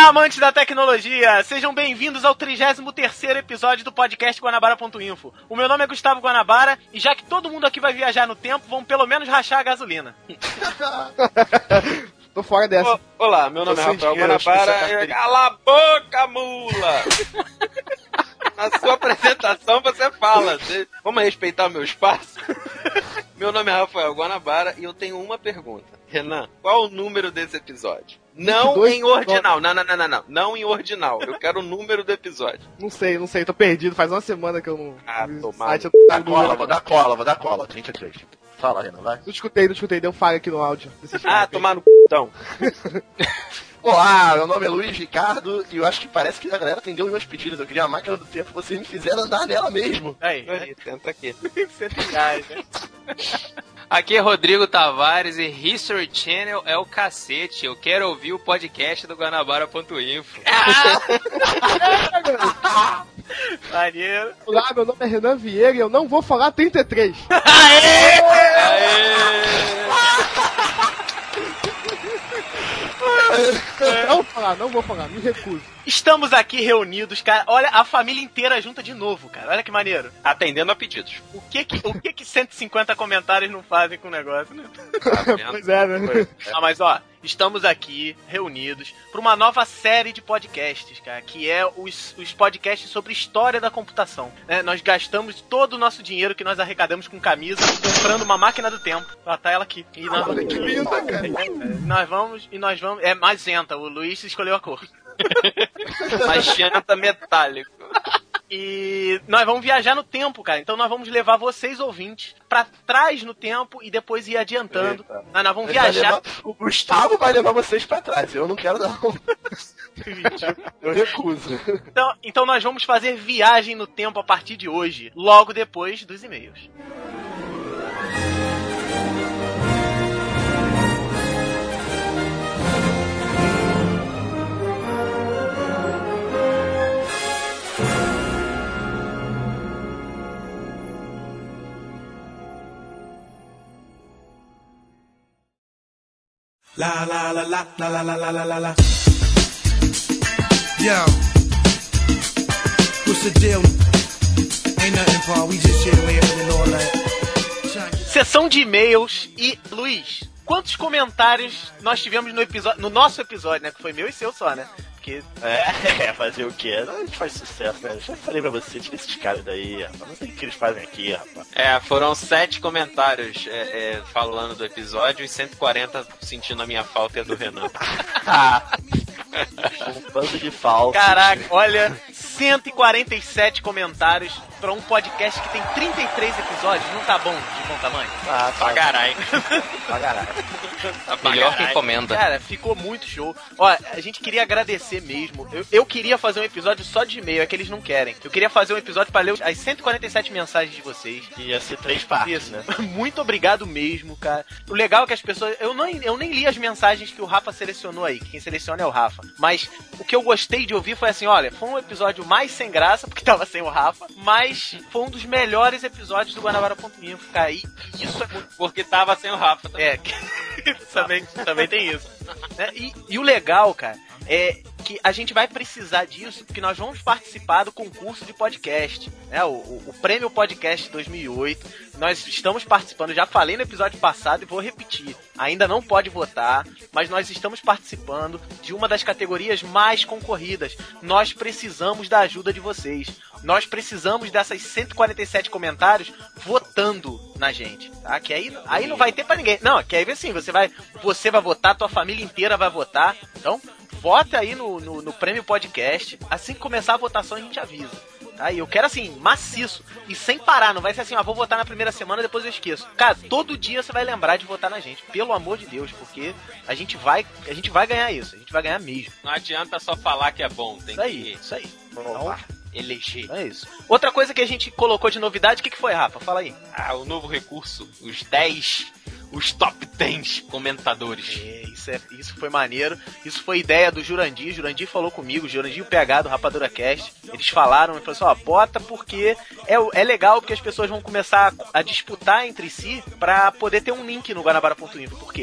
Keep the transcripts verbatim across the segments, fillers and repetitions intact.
amantes da tecnologia, sejam bem-vindos ao trigésimo terceiro episódio do podcast Guanabara ponto info. O meu nome é Gustavo Guanabara e já que todo mundo aqui vai viajar no tempo, vamos pelo menos rachar a gasolina. Tô fora dessa. O, olá, meu nome Tô é Rafael Guanabara. Cala a boca, mula! Na sua apresentação você fala. Você... Vamos respeitar o meu espaço? Meu nome é Rafael Guanabara e eu tenho uma pergunta. Renan, qual o número desse episódio? Não em ordinal. Não, não, não, não, não. Não em ordinal. Eu quero o número do episódio. Não sei, não sei. Tô perdido. Faz uma semana que eu não... Ah, tomara. Dá cola, vou dar cola, vou dar cola. trinta e três. Fala, Renan, vai. Não escutei, não escutei. Deu falha aqui no áudio. Ah, tomar no c... então. Olá, meu nome é Luiz Ricardo e eu acho que parece que a galera atendeu meus pedidos. Eu queria a máquina do tempo, vocês me fizeram andar nela mesmo. Aí, aí, tenta aqui. Aqui é Rodrigo Tavares e History Channel é o cacete. Eu quero ouvir o podcast do Guanabara ponto info. Maneiro. Olá, meu nome é Renan Vieira e eu não vou falar trinta e três. Aê! Aê! Não vou falar, não vou falar, me recuso. Estamos aqui reunidos, cara. Olha, a família inteira junta de novo, cara. Olha que maneiro. Atendendo a pedidos. O que que, o que, que cento e cinquenta comentários não fazem com o negócio, né? Pois é, né? Ah, mas ó, estamos aqui reunidos para uma nova série de podcasts, cara, que é os, os podcasts sobre história da computação. Né? Nós gastamos todo o nosso dinheiro que nós arrecadamos com camisa comprando uma máquina do tempo. Ó, tá ela aqui. E nós, Olha que linda, cara. nós vamos e nós vamos. É magenta, o Luiz escolheu a cor. Magenta metálico. E nós vamos viajar no tempo, cara. Então nós vamos levar vocês, ouvintes, pra trás no tempo e depois ir adiantando. Nós, nós vamos viajar. Levar... O Gustavo vai levar vocês pra trás. Eu não quero dar um... Eu recuso. Então, então nós vamos fazer viagem no tempo a partir de hoje, logo depois dos e-mails. La la la la la la la la la la la. Yo, what's the deal? Ain't nothing, Paul. We just here living and all that. Sessão de e-mails e Luiz, quantos comentários nós tivemos no episódio, no nosso episódio, né? Que foi meu e seu só, né? Porque... É, fazer o quê? A gente faz sucesso, né? Eu já falei pra você, tira esses caras daí, rapaz. Não sei o que eles fazem aqui, rapaz. É, foram sete comentários é, é, falando do episódio e cento e quarenta sentindo a minha falta e a do Renan. Um bando de falsos. Caraca, olha, cento e quarenta e sete comentários pra um podcast que tem trinta e três episódios. Não tá bom de bom tamanho? Ah, Pra caralho. Pra caralho. Melhor que encomenda. Cara, ficou muito show. Ó, a gente queria agradecer mesmo. Eu, eu queria fazer um episódio só de e-mail, é que eles não querem. Eu queria fazer um episódio pra ler as cento e quarenta e sete mensagens de vocês. Ia ser três partes, né? Muito obrigado mesmo, cara. O legal é que as pessoas... Eu, não, eu nem li as mensagens que o Rafa selecionou aí. Quem seleciona é o Rafa. Mas o que eu gostei de ouvir foi assim, olha, foi um episódio mais sem graça, porque tava sem o Rafa, mas foi um dos melhores episódios do Guanabara ponto info, cara. E isso é muito... Porque tava sem o Rafa também. É, também, também tem isso. Né? E, e o legal, cara, é que a gente vai precisar disso, porque nós vamos participar do concurso de podcast, né? O, o, o Prêmio Podcast dois mil e oito. Nós estamos participando, já falei no episódio passado e vou repetir. Ainda não pode votar, mas nós estamos participando de uma das categorias mais concorridas. Nós precisamos da ajuda de vocês. Nós precisamos dessas cento e quarenta e sete comentários votando na gente, tá? Que aí, aí não vai ter pra ninguém. Não, que aí assim, você vai, você vai votar, tua família inteira vai votar. Então, vota aí no, no, no Prêmio Podcast. Assim que começar a votação, a gente avisa. Tá? E eu quero assim, maciço. E sem parar, não vai ser assim, ó, vou votar na primeira semana, depois eu esqueço. Cara, todo dia você vai lembrar de votar na gente. Pelo amor de Deus, porque a gente vai, a gente vai ganhar isso. A gente vai ganhar mesmo. Não adianta só falar que é bom. Tem isso aí, que... isso aí. Então, eleger. É isso. Outra coisa que a gente colocou de novidade, o que, que foi, Rafa? Fala aí. Ah, o novo recurso. Os dez... Os top dez comentadores. É, isso, é, isso foi maneiro. Isso foi ideia do Jurandir. Jurandir falou comigo, Jurandir e o P H do Rapadura Cast. Eles falaram e falaram assim, ó, bota porque é, é legal porque as pessoas vão começar a, a disputar entre si pra poder ter um link no Guanabara ponto info. Por quê?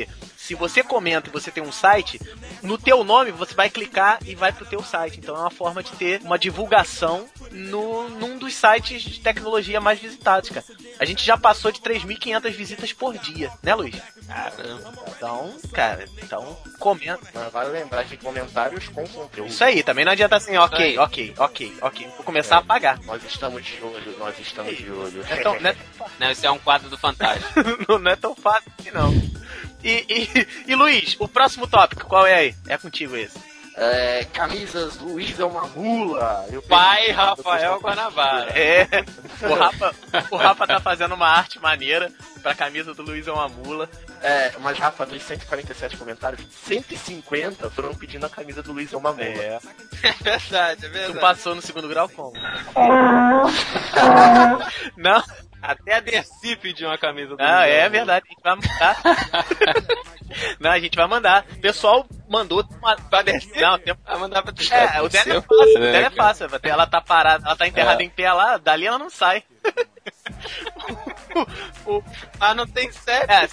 se você comenta e você tem um site, no teu nome você vai clicar e vai pro teu site. Então é uma forma de ter uma divulgação no, num dos sites de tecnologia mais visitados, cara. A gente já passou de três mil e quinhentas visitas por dia, né, Luiz? Caramba. Então, cara, então comenta. Mas vale lembrar que comentários com conteúdo. Isso aí, também não adianta assim, ok, ok, ok, ok. Vou começar É, a apagar. Nós estamos de olho, nós estamos de olho. Não é tão, não é, Não, esse é um quadro do Fantástico. não, não é tão fácil assim, não. E, e, e Luiz, o próximo tópico, qual é aí? É contigo esse. É, camisas, Luiz é uma mula. Eu Pai perdi- Rafael Guanabara. É, o Rafa, o Rafa tá fazendo uma arte maneira pra camisa do Luiz é uma mula. É, mas Rafa, dos cento e quarenta e sete comentários, cento e cinquenta foram pedindo a camisa do Luiz é uma mula. É. É verdade, é Tu verdade. passou no segundo grau como? Não, Até a Dercy pediu uma camisa do ah, Luiz é Amor. verdade, a gente vai mandar. Não, a gente vai mandar. O pessoal mandou uma... Pra Dercy? Não, tem... Ah, mandar pra tu. É, o dela é fácil, o dela é fácil. Ela tá parada, ela tá enterrada em pé lá, dali ela não sai. o, o, Ah, não tem sete. é.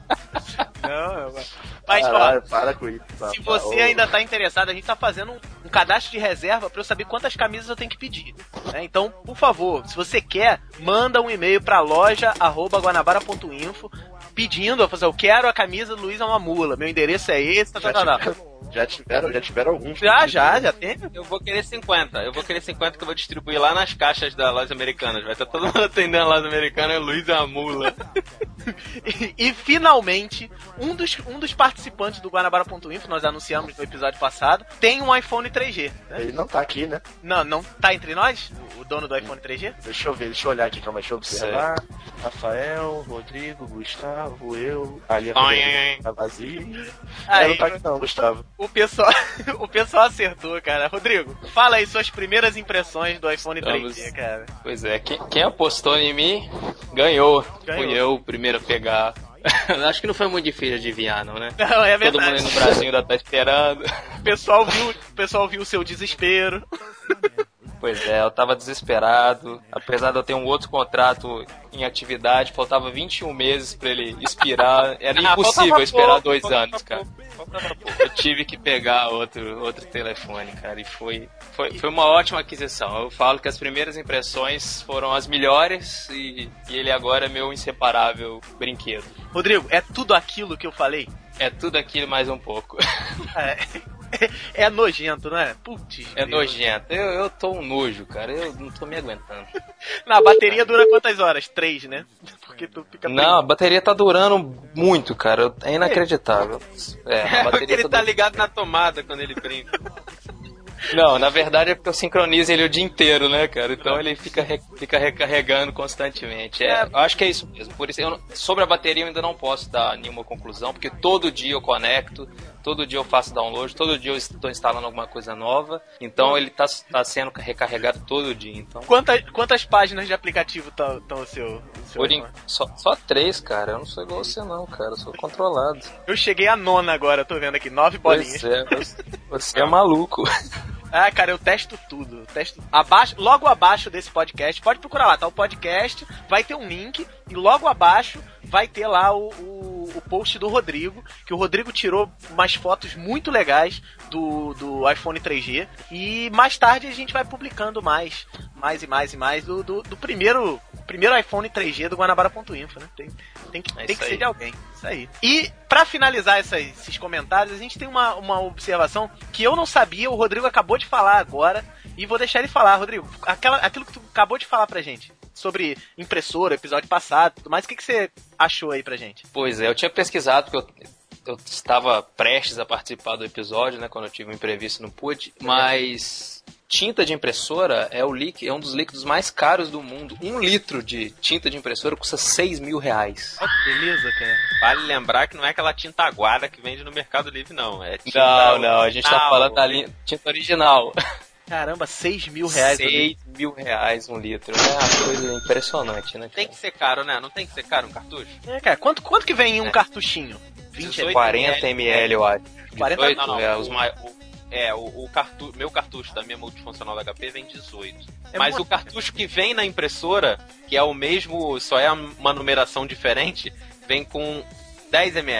Não, mas ó, Caralho, para com isso. se rapaz. você Ô, ainda tá interessado, a gente tá fazendo um, um cadastro de reserva pra eu saber quantas camisas eu tenho que pedir. Né? Então, por favor, se você quer, manda um e-mail pra loja arroba guanabara ponto info pedindo, eu fazer, eu quero a camisa do Luiz é uma mula, meu endereço é esse, tá, tá, já, tá, tá. tiveram, já tiveram, já tiveram alguns. Já, já, já tem. Eu vou querer cinquenta. Eu vou querer cinquenta que eu vou distribuir lá nas caixas da loja americana. Vai estar todo mundo atendendo a loja americana, é Luiz é uma mula. E, e, finalmente, um dos, um dos participantes do guanabara ponto info, nós anunciamos no episódio passado, tem um iPhone três G. Né? Ele não tá aqui, né? Não, não tá entre nós? O dono do iPhone três G? Deixa eu ver, deixa eu olhar aqui, calma, deixa eu observar. Rafael, Rodrigo, Gustavo, eu, ali a Ai, ai, ai. tá vazio. Aí, Aí, não tá aqui não, Gustavo. o pessoal, o pessoal acertou, cara. Rodrigo, fala aí suas primeiras impressões do iPhone três G, cara. Pois é, quem, quem apostou em mim ganhou. Ganhou. Fui eu o primeiro a pegar. Acho que não foi muito difícil de adivinhar, não, né? Não, é Todo mundo verdade. aí no Brasil ainda tá esperando. O pessoal viu, o pessoal viu o seu desespero. Pois é, eu tava desesperado. Apesar de eu ter um outro contrato em atividade, faltava vinte e um meses pra ele expirar. Era Ah, impossível faltava esperar pouco, dois faltava anos, cara. pouco, faltava pouco. Eu tive que pegar outro, outro telefone, cara, e foi, foi, foi uma ótima aquisição. Eu falo que as primeiras impressões foram as melhores e, e ele agora é meu inseparável brinquedo. Rodrigo, é tudo aquilo que eu falei? É tudo aquilo mais um pouco. É, é nojento, não é? Putz. É Deus. nojento. Eu, eu tô um nojo, cara. Eu não tô me aguentando. Na bateria dura quantas horas? Três, né? Porque tu fica... Não, a bateria tá durando muito, cara. É inacreditável. É, a É porque bateria ele tá tá du- ligado na tomada quando ele brinca. Não, na verdade é porque eu sincronizo ele o dia inteiro, né, cara? Então ele fica, re- fica recarregando constantemente. É, eu acho que é isso mesmo. Por isso, eu não- sobre a bateria eu ainda não posso dar nenhuma conclusão, porque todo dia eu conecto, todo dia eu faço download, todo dia eu estou instalando alguma coisa nova. Então ele tá, tá sendo recarregado todo dia. Então, Quantas, quantas páginas de aplicativo estão o seu, o seu por iPhone? en- só, só três, cara. Eu não sou igual você não, cara. Eu sou controlado. Eu cheguei a nona agora, tô vendo aqui, nove bolinhas. Pois é, você- você é maluco. Ah, cara, eu testo tudo. Eu testo abaixo, logo abaixo desse podcast, pode procurar lá, tá? O podcast vai ter um link e logo abaixo vai ter lá o, o, o post do Rodrigo, que o Rodrigo tirou umas fotos muito legais do, do iPhone três G e mais tarde a gente vai publicando mais, mais e mais e mais do, do, do primeiro, primeiro iPhone três G do guanabara ponto info, né? Tem, tem que, É tem isso que ser aí. de alguém. Isso aí. E pra finalizar essas, esses comentários, a gente tem uma, uma observação que eu não sabia, o Rodrigo acabou de falar agora, e vou deixar ele falar. Rodrigo, aquela, aquilo que tu acabou de falar pra gente sobre impressora, episódio passado, tudo mais, o que, que você achou aí pra gente? Pois é, eu tinha pesquisado porque eu, eu estava prestes a participar do episódio, né, quando eu tive um imprevisto, não pude, mas tinta de impressora é, o líquido, é um dos líquidos mais caros do mundo. Um litro de tinta de impressora custa seis mil reais. Ó, que beleza, cara. Vale lembrar que não é aquela tinta aguada que vende no Mercado Livre, não. É tinta Não, não, a gente tá original. falando da linha, tinta original. Caramba, seis mil reais. seis mil reais um litro. É uma coisa impressionante, né? Tem que ser caro, né? Não tem que ser caro um cartucho? É, cara, quanto, quanto que vem em um É. cartuchinho? vinte dezoito quarenta mililitros, eu acho. quarenta dezoito, Não, não, é, o- os mais... o- É, o, o cartu... meu cartucho da minha multifuncional da H P vem dezoito. É Mas muito- o cartucho que vem na impressora, que é o mesmo, só é uma numeração diferente, vem com dez mililitros.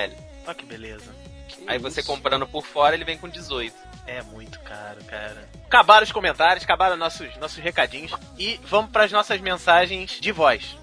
Olha que beleza. Que Aí isso? Você comprando por fora, ele vem com dezoito. É muito caro, cara. Acabaram os comentários, acabaram nossos, nossos recadinhos. E vamos para as nossas mensagens de voz.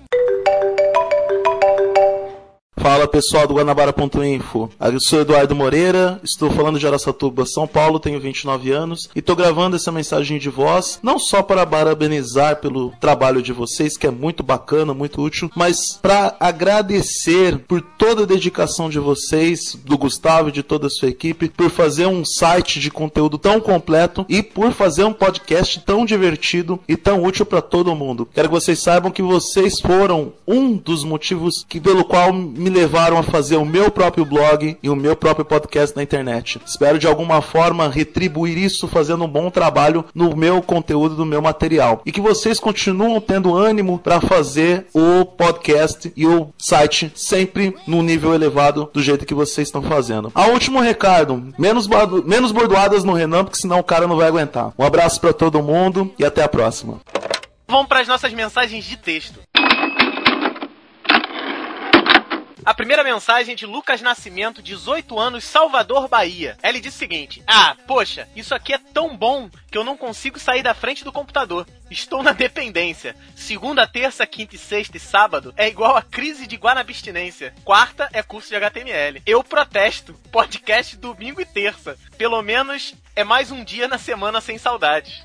Fala pessoal do Guanabara ponto info, eu sou Eduardo Moreira, estou falando de Araçatuba, São Paulo, tenho vinte e nove anos e estou gravando essa mensagem de voz não só para parabenizar pelo trabalho de vocês, que é muito bacana, muito útil, mas para agradecer por toda a dedicação de vocês, do Gustavo e de toda a sua equipe, por fazer um site de conteúdo tão completo e por fazer um podcast tão divertido e tão útil para todo mundo. Quero que vocês saibam que vocês foram um dos motivos que, pelo qual me levaram a fazer o meu próprio blog e o meu próprio podcast na internet. Espero de alguma forma retribuir isso fazendo um bom trabalho no meu conteúdo, no meu material. E que vocês continuam tendo ânimo para fazer o podcast e o site sempre no nível elevado do jeito que vocês estão fazendo. A último recado, menos, menos bordoadas no Renan, porque senão o cara não vai aguentar. Um abraço para todo mundo e até a próxima. Vamos para as nossas mensagens de texto. A primeira mensagem é de Lucas Nascimento, dezoito anos, Salvador, Bahia. Ele diz o seguinte: ah, poxa, isso aqui é tão bom que eu não consigo sair da frente do computador. Estou na dependência. Segunda, terça, quinta e sexta e sábado é igual a crise de guanabistinência. Quarta é curso de H T M L. Eu protesto. Podcast domingo e terça. Pelo menos é mais um dia na semana sem saudades.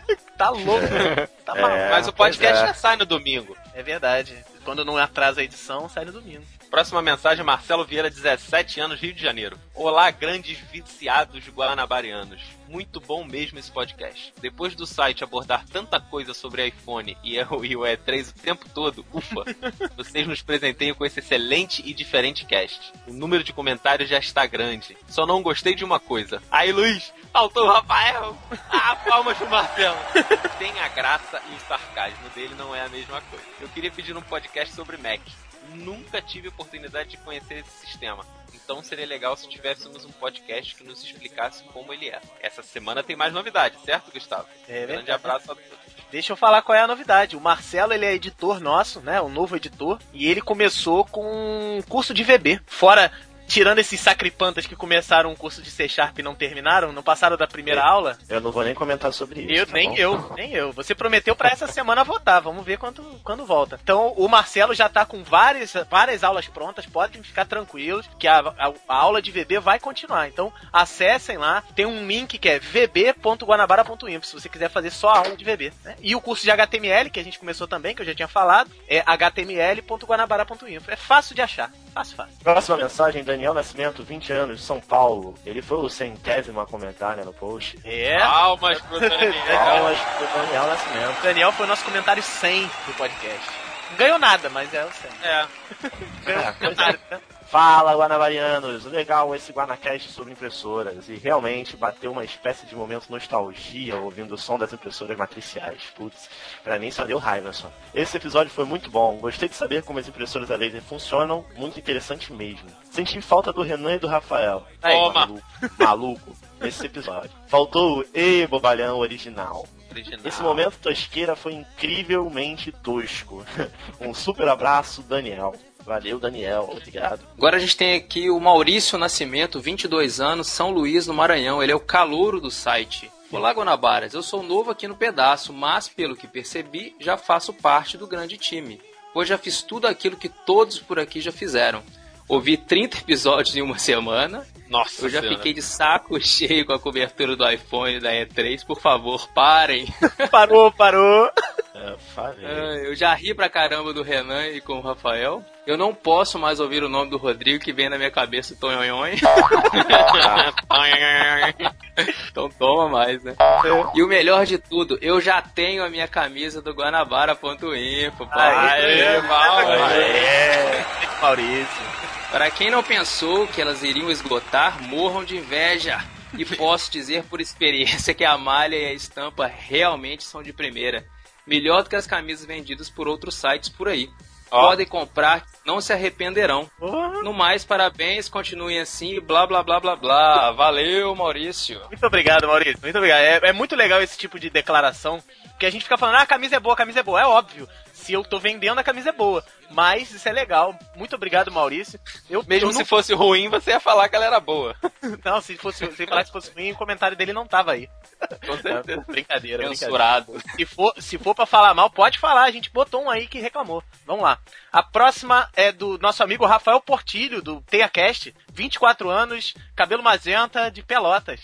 Tá louco. Tá maluco. É, mas o podcast é. já sai no domingo. É verdade. Quando não atrasa a edição, sai no domingo. Próxima mensagem, Marcelo Vieira, dezessete anos, Rio de Janeiro. Olá, grandes viciados guanabarianos. Muito bom mesmo esse podcast. Depois do site abordar tanta coisa sobre iPhone e o E três o tempo todo, ufa, vocês nos presenteiam com esse excelente e diferente cast. O número de comentários já está grande. Só não gostei de uma coisa. Aí, Luiz, faltou o Rafael. Ah, palmas pro Marcelo. Tem a graça e o sarcasmo dele não é a mesma coisa. Eu queria pedir um podcast sobre Mac. Nunca tive oportunidade de conhecer esse sistema. Então seria legal se tivéssemos um podcast que nos explicasse como ele é. Essa semana tem mais novidade, certo, Gustavo? É, grande abraço a todos. Deixa eu falar qual é a novidade. O Marcelo, ele é editor nosso, né? Um novo editor. E ele começou com um curso de V B. Fora... Tirando esses sacripantas que começaram um curso de C Sharp e não terminaram, não passaram da primeira eu, aula. Eu não vou nem comentar sobre isso. Eu, tá nem bom? eu, nem eu. Você prometeu pra essa semana votar. Vamos ver quando, quando volta. Então, o Marcelo já tá com várias, várias aulas prontas. Podem ficar tranquilos que a, a, a aula de V B vai continuar. Então, acessem lá. Tem um link que é v b ponto guanabara ponto info se você quiser fazer só a aula de V B. Né? E o curso de H T M L, que a gente começou também, que eu já tinha falado, é h t m l ponto guanabara ponto info. É fácil de achar. Fácil, fácil. Próxima mensagem, Daniel Nascimento, vinte anos, São Paulo. Ele foi o centésimo a comentar, né, no post. É. Palmas pro Daniel. Palmas pro Daniel Nascimento. Daniel foi o nosso comentário cem do podcast. Não ganhou nada, mas é o cem. É. Ganhou nada. Fala, guanabarianos! Legal esse Guanacast sobre impressoras. E realmente bateu uma espécie de momento nostalgia ouvindo o som das impressoras matriciais. Putz, pra mim só deu raiva só. Esse episódio foi muito bom. Gostei de saber como as impressoras a laser funcionam. Muito interessante mesmo. Senti falta do Renan e do Rafael. Aí, maluco, maluco nesse episódio. Faltou o E Bobalhão original. Original. Esse momento tosqueira foi incrivelmente tosco. Um super abraço, Daniel. Valeu, Daniel. Obrigado. Agora a gente tem aqui o Maurício Nascimento, vinte e dois anos, São Luís, no Maranhão. Ele é o calouro do site. Olá, Guanabaras. Eu sou novo aqui no pedaço, mas, pelo que percebi, já faço parte do grande time. Pois já fiz tudo aquilo que todos por aqui já fizeram. Ouvi trinta episódios em uma semana. Nossa, eu já senhora. fiquei de saco cheio com a cobertura do iPhone e da E três. Por favor, parem. Parou, parou. É, falei. Eu já ri pra caramba do Renan e com o Rafael. Eu não posso mais ouvir o nome do Rodrigo, que vem na minha cabeça o Tonhonhon. Então toma mais, né? E o melhor de tudo, eu já tenho a minha camisa do guanabara ponto info. Aê, Aê, Maurício. Para quem não pensou que elas iriam esgotar, morram de inveja. E posso dizer por experiência que a malha e a estampa realmente são de primeira. Melhor do que as camisas vendidas por outros sites por aí. Oh. Podem comprar, não se arrependerão. Uhum. No mais, parabéns, continuem assim, blá blá blá blá blá. Valeu, Maurício. Muito obrigado, Maurício. Muito obrigado. É, é muito legal esse tipo de declaração, porque a gente fica falando, ah, a camisa é boa, a camisa é boa. É óbvio. Se eu tô vendendo, a camisa é boa. Mas isso é legal. Muito obrigado, Maurício. Eu, Mesmo eu se não... fosse ruim, você ia falar que ela era boa. Não, se fosse, se falar que fosse ruim, o comentário dele não tava aí. Com certeza. Brincadeira, Censurado. brincadeira. Se for, se for pra falar mal, pode falar. A gente botou um aí que reclamou. Vamos lá. A próxima é do nosso amigo Rafael Portilho, do TeiaCast. vinte e quatro anos, cabelo mazenta, de Pelotas.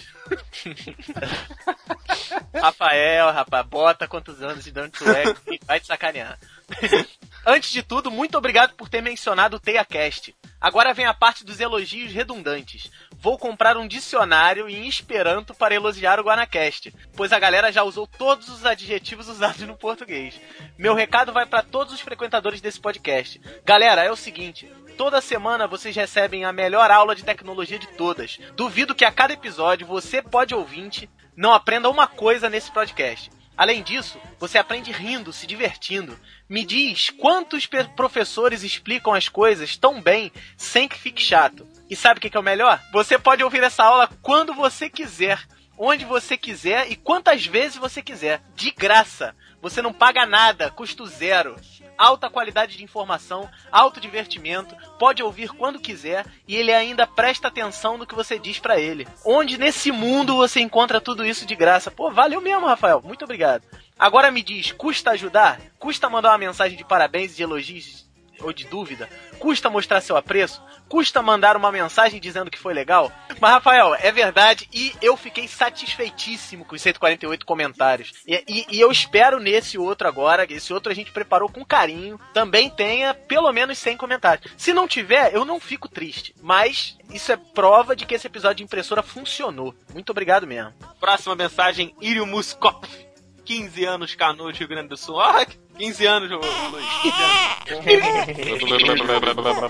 Rafael, rapaz, bota quantos anos de dano tu é e vai te sacanear. Antes de tudo, muito obrigado por ter mencionado o TeiaCast. Agora vem a parte dos elogios redundantes. Vou comprar um dicionário em Esperanto para elogiar o GuanaCast, pois a galera já usou todos os adjetivos usados no português. Meu recado vai para todos os frequentadores desse podcast. Galera, é o seguinte... Toda semana vocês recebem a melhor aula de tecnologia de todas. Duvido que a cada episódio você, pode ouvinte, não aprenda uma coisa nesse podcast. Além disso, você aprende rindo, se divertindo. Me diz quantos professores explicam as coisas tão bem sem que fique chato. E sabe o que é o melhor? Você pode ouvir essa aula quando você quiser, onde você quiser e quantas vezes você quiser. De graça. Você não paga nada, custo zero. Alta qualidade de informação, alto divertimento, pode ouvir quando quiser e ele ainda presta atenção no que você diz pra ele. Onde nesse mundo você encontra tudo isso de graça? Pô, valeu mesmo, Rafael. Muito obrigado. Agora me diz, custa ajudar? Custa mandar uma mensagem de parabéns e de elogios ou de dúvida? Custa mostrar seu apreço? Custa mandar uma mensagem dizendo que foi legal? Mas, Rafael, é verdade e eu fiquei satisfeitíssimo com os cento e quarenta e oito comentários. E, e, e eu espero nesse outro agora, esse outro a gente preparou com carinho, também tenha pelo menos cem comentários. Se não tiver, eu não fico triste. Mas isso é prova de que esse episódio de impressora funcionou. Muito obrigado mesmo. Próxima mensagem, Irio Muskop. quinze anos, Canoas, Rio Grande do Sul. Ah, quinze anos, Luiz. quinze anos.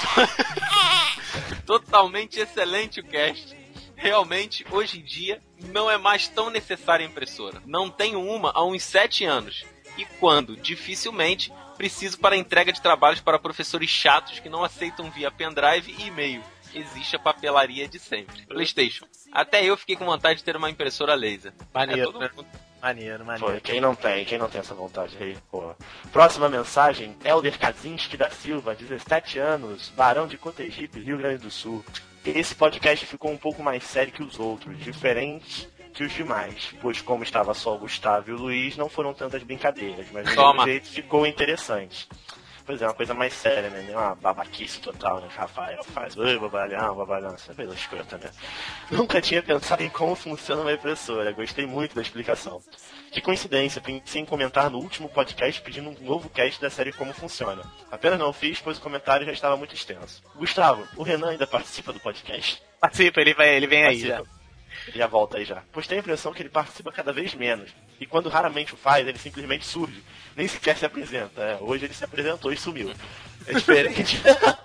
Totalmente excelente o cast. Realmente, hoje em dia, não é mais tão necessária a impressora. Não tenho uma há uns sete anos. E quando, dificilmente, preciso para entrega de trabalhos para professores chatos que não aceitam via pendrive e e-mail. Existe a papelaria de sempre. PlayStation. Até eu fiquei com vontade de ter uma impressora laser. Maneiro, é, todo né? mundo... Maneiro, maneiro. Foi, quem não tem, quem não tem essa vontade aí, pô. Próxima mensagem, Helder Kaczynski da Silva, dezessete anos, Barão de Cotegipe, Rio Grande do Sul. Esse podcast ficou um pouco mais sério que os outros, diferente que os demais, pois como estava só o Gustavo e o Luiz, não foram tantas brincadeiras, mas do mesmo jeito ficou interessante. Pois é, uma coisa mais séria, né? Uma babaquice total, né? Rafael faz, oi, babalhão, babalhão, essa coisa escrota, né? Nunca tinha pensado em como funciona uma impressora, gostei muito da explicação. Que coincidência, pensei em comentar no último podcast pedindo um novo cast da série Como Funciona. Apenas não fiz, pois o comentário já estava muito extenso. Gustavo, o Renan ainda participa do podcast? Participa, ele, vai, ele vem participa. aí já. Ele já volta aí já. Pois tenho a impressão que ele participa cada vez menos. E quando raramente o faz, ele simplesmente surge. Nem sequer se apresenta. É, hoje ele se apresentou e sumiu. É diferente.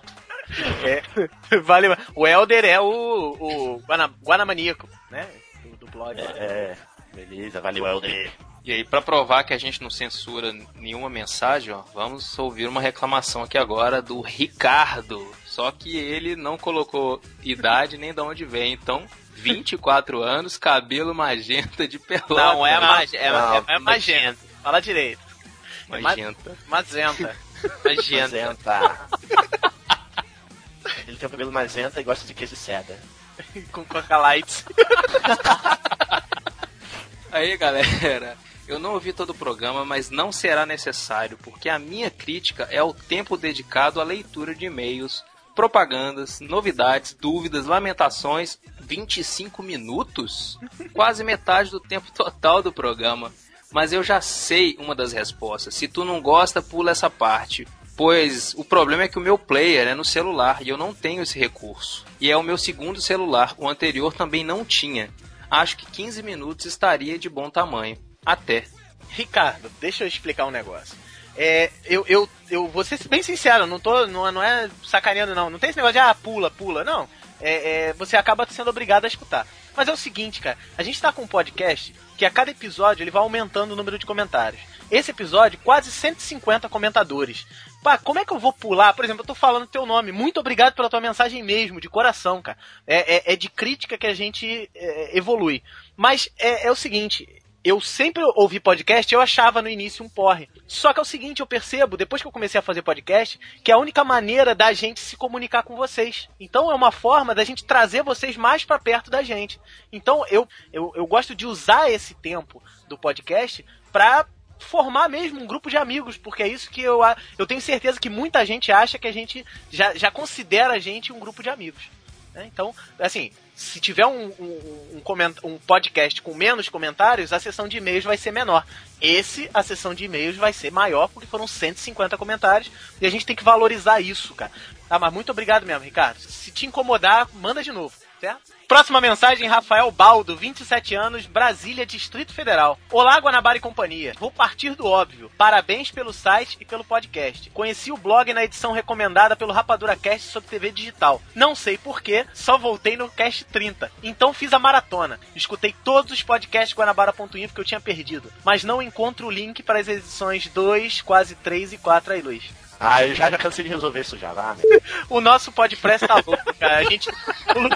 É, vale, o Helder é o, o Guana, Guanamaníaco, né? Do, do blog. É, é, beleza, valeu, Helder. E aí, pra provar que a gente não censura nenhuma mensagem, ó, vamos ouvir uma reclamação aqui agora do Ricardo. Só que ele não colocou idade nem de onde vem, então... vinte e quatro anos, cabelo magenta de pelota. Não, é, mag é, não, é, é magenta. Fala direito. Magenta. Magenta. Magenta. Ele tem o cabelo magenta e gosta de queijo cheddar. Com Coca Light. Aí, galera, eu não ouvi todo o programa, mas não será necessário, porque a minha crítica é o tempo dedicado à leitura de e-mails, propagandas, novidades, dúvidas, lamentações. Vinte e cinco minutos? Quase metade do tempo total do programa. Mas eu já sei uma das respostas. Se tu não gosta, pula essa parte. Pois o problema é que o meu player é no celular e eu não tenho esse recurso. E é o meu segundo celular, o anterior também não tinha. Acho que quinze minutos estaria de bom tamanho. Até. Ricardo, deixa eu explicar um negócio. É, eu, eu, eu vou ser bem sincero, não, tô, não, não é sacaneando não. Não tem esse negócio de, ah, pula, pula, não. É, é, você acaba sendo obrigado a escutar. Mas é o seguinte, cara, a gente tá com um podcast que a cada episódio ele vai aumentando o número de comentários. Esse episódio, quase cento e cinquenta comentadores. Pá, como é que eu vou pular? Por exemplo, eu tô falando teu nome. Muito obrigado pela tua mensagem mesmo, de coração, cara. É, é, é de crítica que a gente é, evolui. Mas é, é o seguinte... Eu sempre ouvi podcast, eu achava no início um porre. Só que é o seguinte, eu percebo, depois que eu comecei a fazer podcast, que é a única maneira da gente se comunicar com vocês. Então é uma forma da gente trazer vocês mais pra perto da gente. Então eu, eu, eu gosto de usar esse tempo do podcast pra formar mesmo um grupo de amigos, porque é isso que eu, eu tenho certeza que muita gente acha que a gente já, já considera a gente um grupo de amigos. Então, assim, se tiver um, um, um, coment... um podcast com menos comentários, a sessão de e-mails vai ser menor. Esse, a sessão de e-mails vai ser maior, porque foram cento e cinquenta comentários, e a gente tem que valorizar isso, cara. Tá, mas muito obrigado mesmo, Ricardo. Se te incomodar, manda de novo, certo? Próxima mensagem, Rafael Baldo, vinte e sete anos, Brasília, Distrito Federal. Olá, Guanabara e companhia. Vou partir do óbvio. Parabéns pelo site e pelo podcast. Conheci o blog na edição recomendada pelo Rapadura Cast sobre T V digital. Não sei porquê, só voltei no Cast trinta. Então fiz a maratona. Escutei todos os podcasts Guanabara ponto info que eu tinha perdido, mas não encontro o link para as edições dois, quase três e quatro aí, Luiz. Ah, eu já, já cansei de resolver isso já, lá. O nosso podcast tá louco, cara. A gente... O, Lu...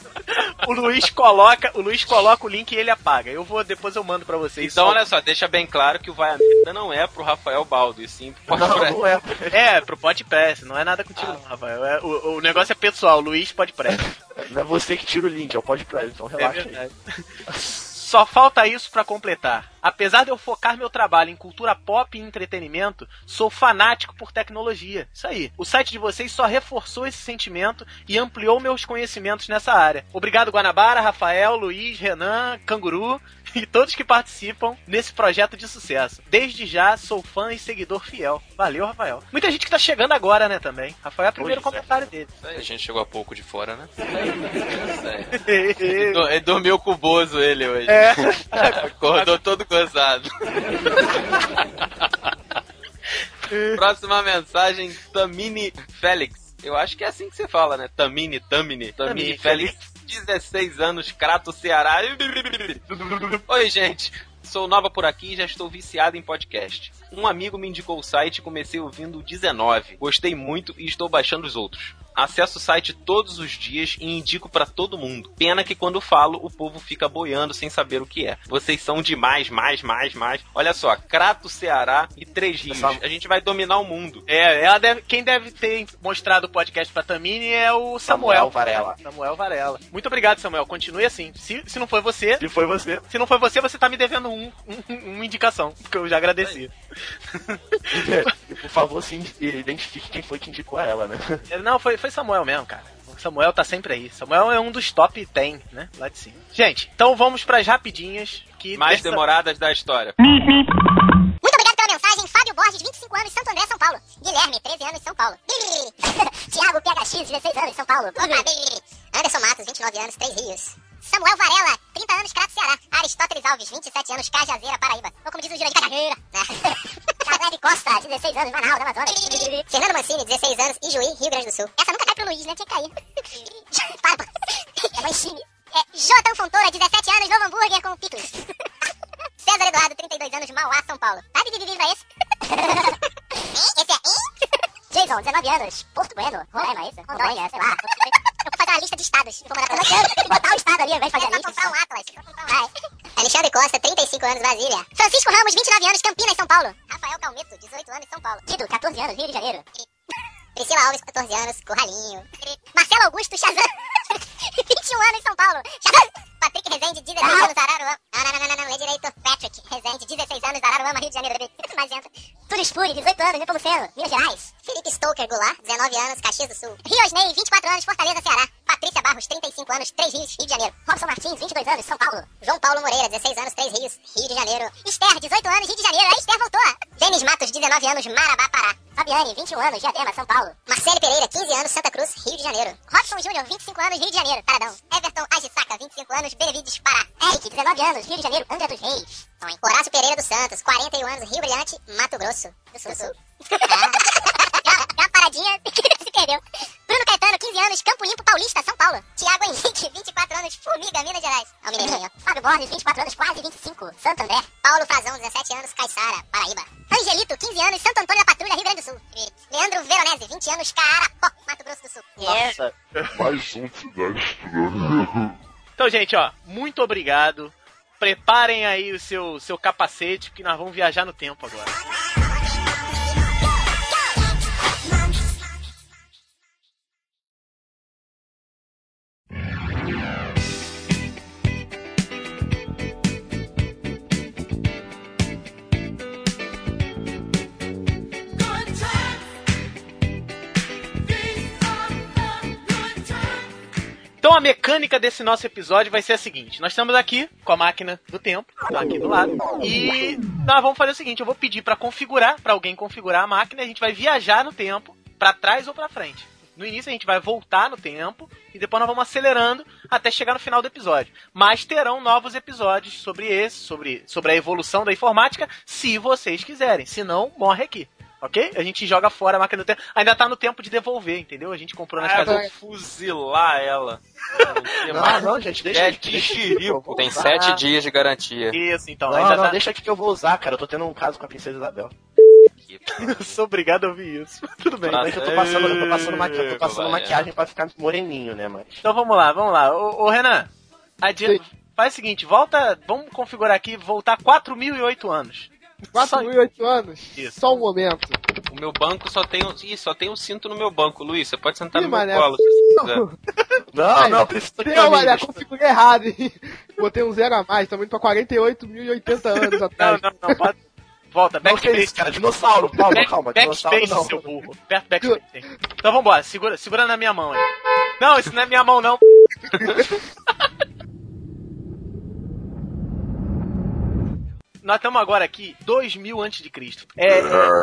o Luiz coloca, o Luiz coloca o link e ele apaga. Eu vou, depois eu mando pra vocês. Então, só... olha só, deixa bem claro que o Vai a Merda não é pro Rafael Baldo, e sim pro Podpress. Não, não é. É, pro Podpress, não é nada contigo ah. não, Rafael. É, o, o negócio é pessoal, Luiz Podpress. Não é você que tira o link, é o Podpress, então relaxa. É verdade. Aí. Só falta isso pra completar. Apesar de eu focar meu trabalho em cultura pop e entretenimento, sou fanático por tecnologia. Isso aí. O site de vocês só reforçou esse sentimento e ampliou meus conhecimentos nessa área. Obrigado, Guanabara, Rafael, Luiz, Renan, Canguru e todos que participam nesse projeto de sucesso. Desde já, sou fã e seguidor fiel. Valeu, Rafael. Muita gente que tá chegando agora, né, também. Rafael é o primeiro pois comentário é. dele. A gente chegou há pouco de fora, né? ele, do, ele dormiu com o Bozo, ele hoje. É. Acordou todo gozado. Próxima mensagem, Tamini Félix. Eu acho que é assim que você fala, né? Tamini, Tamini. Tamini Félix, dezesseis anos, Crato, Ceará. Oi, gente. Sou nova por aqui e já estou viciado em podcast. Um amigo me indicou o site e comecei ouvindo o dezenove. Gostei muito e estou baixando os outros. Acesso o site todos os dias e indico pra todo mundo. Pena que quando falo, o povo fica boiando sem saber o que é. Vocês são demais, mais, mais, mais. Olha só, Crato, Ceará e Três Rios. A gente vai dominar o mundo. É, ela deve, quem deve ter mostrado o podcast pra Tamini é o Samuel. Samuel Varela. Samuel Varela. Muito obrigado, Samuel. Continue assim. Se, se não foi você... Se foi você. Se não foi você, você tá me devendo um, um, uma indicação, porque eu já agradeci. Por favor, sim, identifique quem foi que indicou a ela, né? Não, foi, foi Samuel mesmo, cara. O Samuel tá sempre aí. Samuel é um dos top dez, né? Lá de cima. Gente, então vamos pras rapidinhas. Que mais dessa... demoradas da história. Muito obrigado pela mensagem. Fábio Borges, vinte e cinco anos, Santo André, São Paulo. Guilherme, treze anos, São Paulo. Thiago, P H X, dezesseis anos, São Paulo. Anderson Matos, vinte e nove anos, Três Rios. Samuel Varela, trinta anos, Crato, Ceará. Aristóteles Alves, vinte e sete anos, Cajazeira, Paraíba. Ou como diz o Jurandir, Cajazeira. Caleb Costa, dezesseis anos, Manaus, Amazonas. Fernando Mancini, dezesseis anos, Ijuí, Rio Grande do Sul. Essa nunca cai pro Luiz, né? Tinha que cair. Para, para. É Mancini. É, Jotão Fontoura, dezessete anos, Novo Hambúrguer com picles. César Eduardo, trinta e dois anos, Mauá, São Paulo. Tá de dividir pra esse? Esse é... Jason, dezenove anos, Porto Bueno. Roraima, é isso? Rondônia, sei lá. Eu vou fazer uma lista de estados. Vou botar o estado ali ao invés de fazer a lista. Vou comprar um Atlas. Vai. Alexandre Costa, trinta e cinco anos, Brasília. Francisco Ramos, vinte e nove anos, Campinas, São Paulo. Rafael Calmeto, dezoito anos, São Paulo. Tido, quatorze anos, Rio de Janeiro. Priscila Alves, quatorze anos, Curralinho. Marcelo Augusto, Shazam, vinte e um anos, São Paulo. Shazam! Patrick Rezende, dezesseis anos, Araruama. Não, não, não, não, não, lê direito. Patrick Rezende, dezesseis anos, Araruama, Rio de Janeiro. Magenta. Turis Puri, dezoito anos, Nepomuceno, Minas Gerais. Felipe Stoker Goulart, dezenove anos, Caxias do Sul. Rio Osnei, vinte e quatro anos, Fortaleza, Ceará. Patrícia Barros, trinta e cinco anos, Três Rios, Rio de Janeiro. Robson Martins, vinte e dois anos, São Paulo. João Paulo Moreira, dezesseis anos, Três Rios, Rio de Janeiro. Esther, dezoito anos, Rio de Janeiro. A Esther voltou. Denis Matos, dezenove anos, Marabá, Pará. Fabiane, vinte e um anos, Diadema, São Paulo. Marcele Pereira, quinze anos, Santa Cruz, Rio de Janeiro. Robson Júnior, vinte e cinco anos, Rio de Janeiro, Paradão. Everton Agisaka, vinte e cinco anos, Benevides, Pará. Eric, dezenove anos, Rio de Janeiro, Angra dos Reis. Horácio Pereira dos Santos, quarenta e um anos, Rio Brilhante, Mato Grosso. Do Sul. Do Sul. Ah. Dá uma paradinha, se perdeu. Bruno Caetano, quinze quinze anos, Campo Limpo Paulista, São Paulo. Tiago Henrique, vinte e quatro anos, Formiga, Minas Gerais. É o mineirinho. Fábio Borges, vinte e quatro anos, quase vinte e cinco, Santo André. Paulo Frazão, dezessete anos, Caiçara, Paraíba. Angelito, quinze anos, Santo Antônio da Patrulha, Rio Grande do Sul. Leandro Veronese, vinte anos, Carapó, Mato Grosso do Sul. Nossa, Mais um cidade estranha. Então, gente, ó, muito obrigado. Preparem aí o seu, seu capacete, que nós vamos viajar no tempo agora. Então a mecânica desse nosso episódio vai ser a seguinte: nós estamos aqui com a máquina do tempo, tá aqui do lado, e nós vamos fazer o seguinte: eu vou pedir para configurar, para alguém configurar a máquina, e a gente vai viajar no tempo, para trás ou para frente. No início a gente vai voltar no tempo e depois nós vamos acelerando até chegar no final do episódio. Mas terão novos episódios sobre esse, sobre, sobre a evolução da informática, se vocês quiserem. Se não, morre aqui. Ok? A gente joga fora a máquina do tempo. Ainda tá no tempo de devolver, entendeu? A gente comprou nas Ah, casas. vai fuzilar ela. não, não, gente, deixa É deixa que eu tixirico. vou Tem usar. sete dias de garantia. Isso, então. Não, ainda não, tá... deixa aqui que eu vou usar, cara. Eu tô tendo um caso com a princesa Isabel. Eu sou obrigado a ouvir isso. Tudo bem. Mas eu tô passando, eu tô passando, maqui... eu tô passando Vai, maquiagem pra ficar moreninho, né, mas... Então vamos lá, vamos lá. Ô, ô Renan, adi... faz o seguinte, volta, vamos configurar aqui, voltar quatro mil e oito anos. quatro mil e oito anos? Isso. Só um momento. O meu banco só tem um. Ih, só tem um cinto no meu banco, Luiz. Você pode sentar Ih, no meu mané. colo se você quiser. Não, não, precisa de Não, mané, amigos. configurei errado, hein? Botei um zero a mais, estamos indo pra quarenta e oito mil e oitenta anos Não, atrás. não, não, pode... Volta, Não, que backspace. isso, cara? Dinossauro, calma, Back, calma, dinossauro backspace, não. seu burro. Perto backspace. Então vambora, segura, segura na minha mão aí. Não, isso não é minha mão, não. Nós estamos agora aqui, dois mil antes de Cristo. É...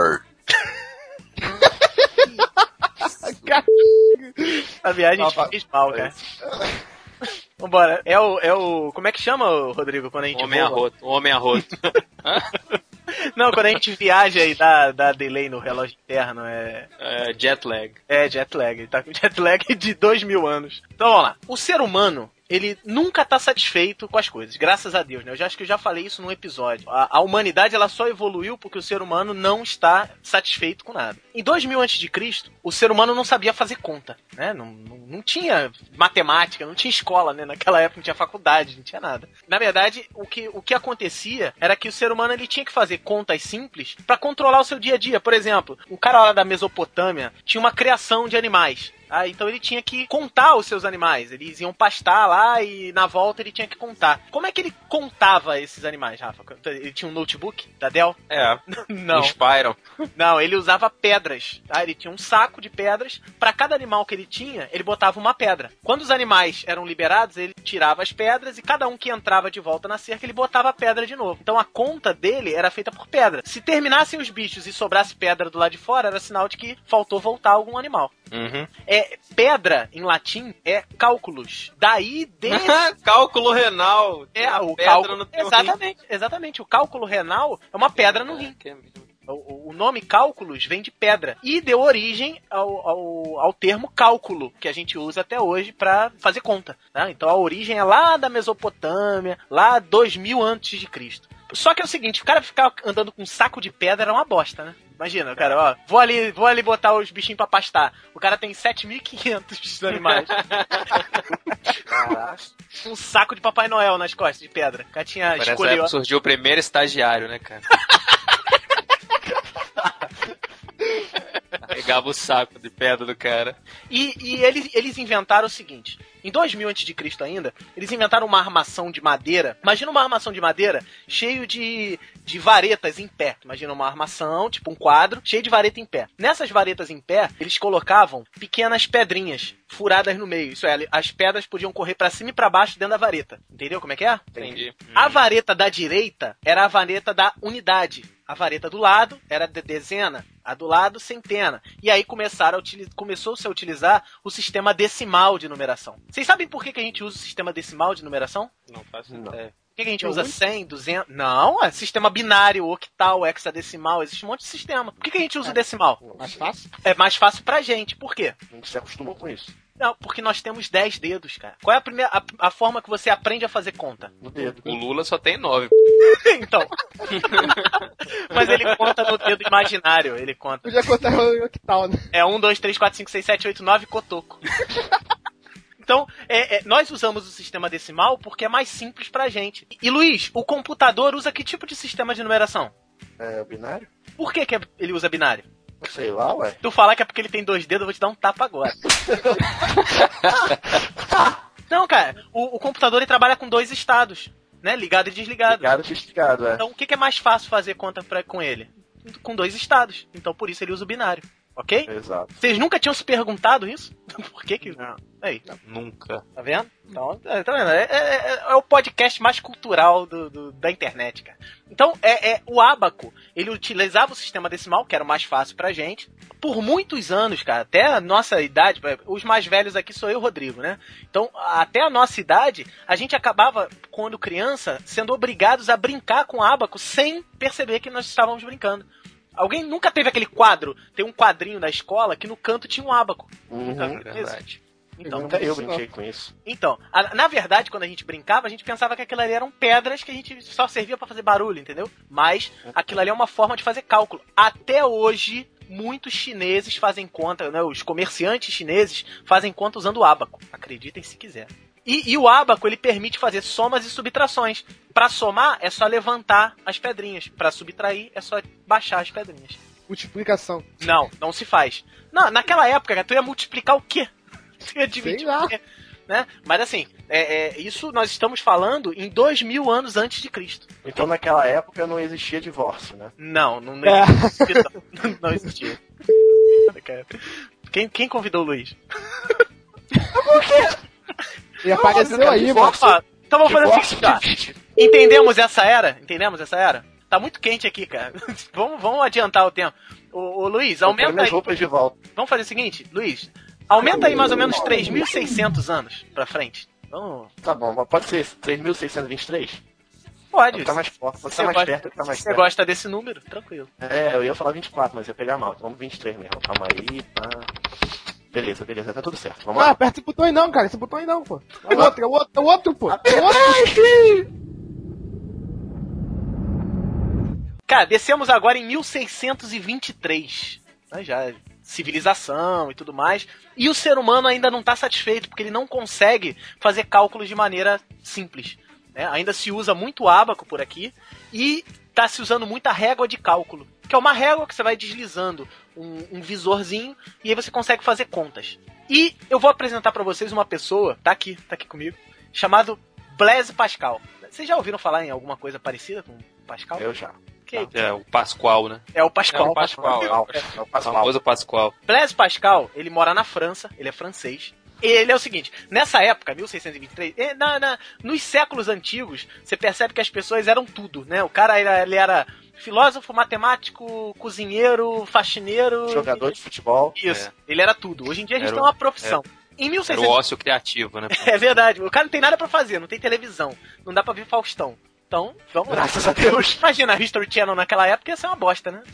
A viagem Não, fez mal, cara. Vambora. É o, é o... Como é que chama, Rodrigo, quando a gente Homem voa? arroto, homem arroto. Não, quando a gente viaja e dá, dá delay no relógio interno, é... É, jet lag. É, jet lag. Ele tá com jet lag de dois mil anos. Então, vamos lá. O ser humano, ele nunca tá satisfeito com as coisas, graças a Deus, né? Eu já acho que eu já falei isso num episódio. A, a humanidade, ela só evoluiu porque o ser humano não está satisfeito com nada. Em dois mil antes de Cristo, o ser humano não sabia fazer conta, né? Não, não, não tinha matemática, não tinha escola, né? Naquela época não tinha faculdade, não tinha nada. Na verdade, o que, o que acontecia era que o ser humano, ele tinha que fazer contas simples para controlar o seu dia a dia. Por exemplo, um cara lá da Mesopotâmia tinha uma criação de animais. Ah, então ele tinha que contar os seus animais. Eles iam pastar lá e na volta ele tinha que contar. Como é que ele contava esses animais, Rafa? Ele tinha um notebook da Dell? É, Não. inspiram. Não, ele usava pedras. Tá? Ele tinha um saco de pedras. Para cada animal que ele tinha, ele botava uma pedra. Quando os animais eram liberados, ele tirava as pedras e cada um que entrava de volta na cerca, ele botava a pedra de novo. Então a conta dele era feita por pedra. Se terminassem os bichos e sobrasse pedra do lado de fora, era sinal de que faltou voltar algum animal. Uhum. É, pedra, em latim, é cálculos. Daí, desse... Cálculo renal. É, o pedra cálculo... no teu Exatamente, exatamente. O cálculo renal é uma pedra no rim. O, o nome cálculos vem de pedra e deu origem ao, ao, ao termo cálculo, que a gente usa até hoje para fazer conta. Tá? Então a origem é lá da Mesopotâmia, lá dois mil antes de Cristo. Só que é o seguinte, o cara ficar andando com um saco de pedra era uma bosta, né? Imagina, cara, ó, vou ali, vou ali botar os bichinhos pra pastar. O cara tem sete mil e quinhentos animais. Caraca. Um saco de Papai Noel nas costas de pedra. O cara tinha Parece escolhido... que surgiu o primeiro estagiário, né, cara? Pegava o saco de pedra do cara. E, e eles, eles inventaram o seguinte: em dois mil antes de Cristo ainda, eles inventaram uma armação de madeira. Imagina uma armação de madeira cheio de, de varetas em pé. Imagina uma armação, tipo um quadro, cheio de vareta em pé. Nessas varetas em pé, eles colocavam pequenas pedrinhas furadas no meio. Isso é, as pedras podiam correr pra cima e pra baixo dentro da vareta. Entendeu como é que é? Entendi. A vareta da direita era a vareta da unidade. A vareta do lado era de dezena, a do lado centena. E aí começaram a utiliz... começou-se a utilizar o sistema decimal de numeração. Vocês sabem por que, que a gente usa o sistema decimal de numeração? Não faço Não. ideia. Por que, que a gente usa cem, duzentos? Não, é sistema binário, octal, hexadecimal, existe um monte de sistema. Por que, que a gente usa o decimal? Mais fácil? É mais fácil pra gente. Por quê? A gente se acostumou com isso. Não, porque nós temos dez dedos, cara. Qual é a primeira a, a forma que você aprende a fazer conta? No dedo. O Lula só tem nove. Então. Mas ele conta no dedo imaginário, ele conta. Podia contar o octal, né? É um, dois, três, quatro, cinco, seis, sete, oito, nove, cotoco. Então, é, é, nós usamos o sistema decimal porque é mais simples pra gente. E, Luiz, o computador usa que tipo de sistema de numeração? É o binário? Por que, que ele usa binário? Sei lá, ué. Tu falar que é porque ele tem dois dedos, eu vou te dar um tapa agora. Não, cara, o, o computador ele trabalha com dois estados, né? Ligado e desligado. Ligado e desligado, é. Então, o que, que é mais fácil fazer conta pra, com ele? Com dois estados. Então, por isso ele usa o binário. Ok? Exato. Vocês nunca tinham se perguntado isso? Por que que... Não. Aí, Nunca. tá vendo? Então, é, tá vendo? É, é, é o podcast mais cultural do, do, da internet, cara. Então, é, é, o ábaco, ele utilizava o sistema decimal, que era o mais fácil pra gente. Por muitos anos, cara, até a nossa idade, os mais velhos aqui sou eu e o Rodrigo, né? Então, até a nossa idade, a gente acabava, quando criança, sendo obrigados a brincar com o ábaco sem perceber que nós estávamos brincando. Alguém nunca teve aquele quadro? Tem um quadrinho da escola que no canto tinha um ábaco. Uhum, Nunca É verdade. Então, Até eu brinquei com isso. então a, na verdade, quando a gente brincava, a gente pensava que aquilo ali eram pedras que a gente só servia pra fazer barulho, entendeu? Mas aquilo ali é uma forma de fazer cálculo. Até hoje, muitos chineses fazem conta, né? Os comerciantes chineses fazem conta usando o ábaco. Acreditem se quiser. E, e o ábaco, ele permite fazer somas e subtrações. Pra somar, é só levantar as pedrinhas. Pra subtrair, é só baixar as pedrinhas. Multiplicação. Não, não se faz. Não, naquela época, cara, tu ia multiplicar o quê? Tu ia dividir Sei lá. o quê? Né? Mas assim, é, é, isso nós estamos falando em dois mil anos antes de Cristo. Então naquela época não existia divórcio, né? Não, não, não É. existia. Não, não existia. Quem, quem convidou o Luiz? E apareceu cara, aí, mano. divórcio. Ó, então vamos fazer o Divórcio seguinte, ó. divide. Entendemos essa era? Entendemos essa era? Tá muito quente aqui, cara. vamos, vamos adiantar o tempo. Ô, ô Luiz, Eu quero aumenta minhas aí. roupas de volta. Vamos fazer o seguinte, Luiz. Aumenta aí mais ou menos três mil e seiscentos anos pra frente. Vamos. Tá bom, mas pode ser três mil seiscentos e vinte e três? Pode. Tá mais forte, pode Você estar mais gosta- perto que tá mais Você perto. gosta desse número? Tranquilo. É, eu ia falar vinte e quatro, mas ia pegar mal. Então vamos vinte e três mesmo. Calma aí, pá. Beleza, beleza, tá tudo certo. Vamos Ah, lá. aperta esse botão aí não, cara. Esse botão aí não, pô. É o outro, é o outro, é o outro, pô. É o outro. Cara, descemos agora em mil seiscentos e vinte e três. Né, já civilização e tudo mais. E o ser humano ainda não tá satisfeito, porque ele não consegue fazer cálculos de maneira simples. Né? Ainda se usa muito ábaco por aqui e tá se usando muita régua de cálculo. Que é uma régua que você vai deslizando um, um visorzinho e aí você consegue fazer contas. E eu vou apresentar pra vocês uma pessoa, tá aqui, tá aqui comigo, chamado Blaise Pascal. Vocês já ouviram falar em alguma coisa parecida com Pascal? Eu já. Que- É o Pascoal, né? É o Pascal. É o Pascoal. É o É o Pascal. famoso Pascoal. Blaise Pascal, ele mora na França, ele é francês. E ele é o seguinte, nessa época, mil seiscentos e vinte e três, eh, na, na, nos séculos antigos, você percebe que as pessoas eram tudo, né? O cara era, ele era filósofo, matemático, cozinheiro, faxineiro... Jogador de futebol. Isso, É. ele era tudo. Hoje em dia a gente Era tem o- uma profissão. Em Era o mil e seiscentos... ócio criativo, né? É verdade, o cara não tem nada pra fazer, não tem televisão, não dá pra ver Faustão. Então, vamos lá. Graças a Deus. Imagina, a History Channel naquela época ia ser uma bosta, né?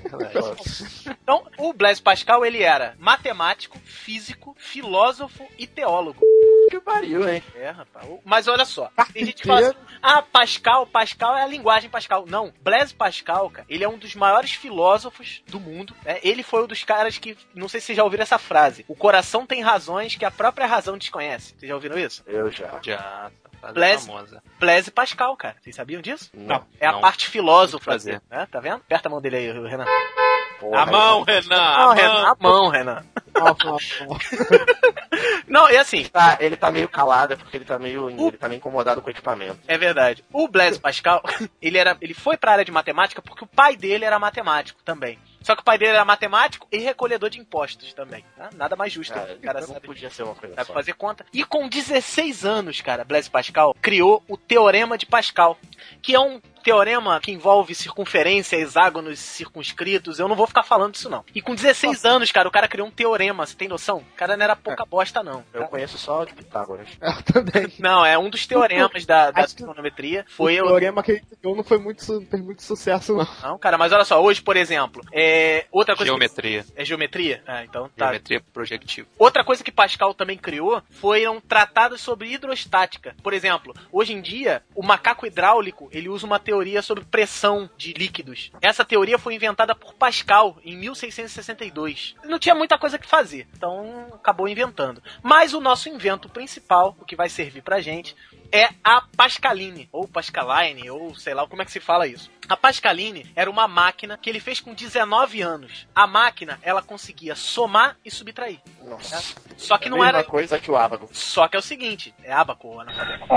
Então, o Blaise Pascal, ele era matemático, físico, filósofo e teólogo. Que pariu, hein? É, rapaz. O- Mas olha só, tem gente que fala assim, ah, Pascal, Pascal é a linguagem Pascal. Não, Blaise Pascal, cara, ele é um dos maiores filósofos do mundo, né? Ele foi um dos caras que, não sei se vocês já ouviram essa frase, o coração tem razões que a própria razão desconhece. Vocês já ouviram isso? Eu já. Já, tá Blaise- famosa. Blaise Pascal, cara. Vocês sabiam disso? Não. É a Não. parte filósofa, Prazer. né? Tá vendo? Aperta a mão dele aí, Renan. Porra, A mão, Renan! Não, A Renan, mão! a mão, Renan. Ó, ó, ó. Não, e assim, Tá, ele tá meio calado, é porque ele tá meio, ele tá meio incomodado com o equipamento. é verdade. O Blaise Pascal, ele, era, ele foi pra área de matemática porque o pai dele era matemático também. Só que o pai dele era matemático e recolhedor de impostos também. Tá? Nada mais justo. Cara, o cara não sabe, podia ser uma coisa sabe só. fazer conta. E com dezesseis anos, cara, Blaise Pascal criou o Teorema de Pascal, que é um teorema que envolve circunferência, hexágonos circunscritos, eu não vou ficar falando disso não. E com dezesseis anos, cara, o cara criou um teorema, você tem noção? O cara não era pouca bosta, não. Eu conheço só o de Pitágoras. Eu também. Não, é um dos teoremas da, da trigonometria. Foi o eu... teorema que ele criou não foi muito, não fez muito sucesso, não. Não, cara, mas olha só, hoje, por exemplo, é... outra coisa... Geometria. Que... É geometria? Ah, então tá. Geometria projetiva. Outra coisa que Pascal também criou foram tratados sobre hidrostática. Por exemplo, hoje em dia, o macaco hidráulico, ele usa uma teoria sobre pressão de líquidos. Essa teoria foi inventada por Pascal em mil seiscentos e sessenta e dois. Não tinha muita coisa que fazer, então acabou inventando. Mas o nosso invento principal, o que vai servir pra gente, é a Pascaline, ou Pascaline, ou sei lá como é que se fala isso. A Pascaline era uma máquina que ele fez com dezenove anos. A máquina, ela conseguia somar e subtrair. Nossa. Só que É não a mesma era... coisa que o ábaco. Só que é o seguinte, é ábaco, analfabeto.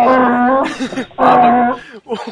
Ábaco.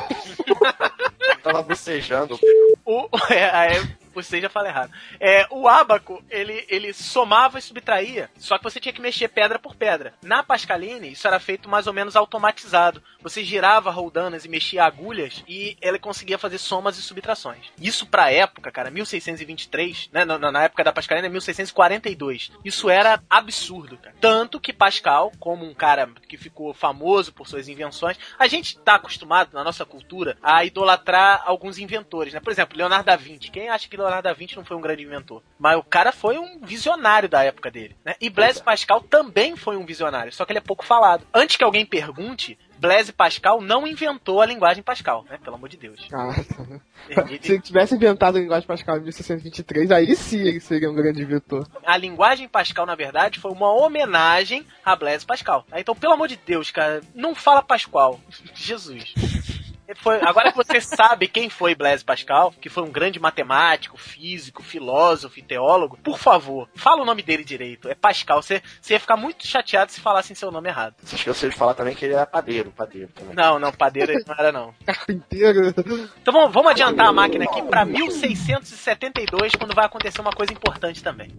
Eu tava bocejando. O, é, é, você já fala errado. É, o ábaco, ele, ele somava e subtraía, só que você tinha que mexer pedra por pedra. Na Pascaline, isso era feito mais ou menos automatizado. Você girava roldanas e mexia agulhas e ele conseguia fazer somas e subtrações. Isso pra época, cara, mil seiscentos e vinte e três, né, na, na época da Pascaline é mil seiscentos e quarenta e dois. Isso era absurdo, cara. Tanto que Pascal, como um cara que ficou famoso por suas invenções, a gente tá acostumado na nossa cultura a idolatrar alguns inventores, né? Por exemplo, Leonardo da Vinci. Quem acha que Leonardo da Vinci não foi um grande inventor? Mas o cara foi um visionário da época dele, né? E Blaise Pascal também foi um visionário, só que ele é pouco falado. Antes que alguém pergunte, Blaise Pascal não inventou a linguagem Pascal, né? Pelo amor de Deus. Caraca. Se ele tivesse inventado a linguagem Pascal em mil seiscentos e vinte e três, aí sim ele seria um grande inventor. A linguagem Pascal, na verdade, foi uma homenagem a Blaise Pascal. Então, pelo amor de Deus, cara, não fala Pascal. Jesus. Foi, agora que você sabe quem foi Blaise Pascal, que foi um grande matemático, físico, filósofo e teólogo, por favor, fala o nome dele direito. É Pascal. Você, você ia ficar muito chateado se falassem seu nome errado. Você esqueceu de falar também que ele era padeiro, padeiro também. Não, não, padeiro ele não era, não. Carpinteiro. Então vamos, vamos adiantar a máquina aqui pra mil seiscentos e setenta e dois, quando vai acontecer uma coisa importante também.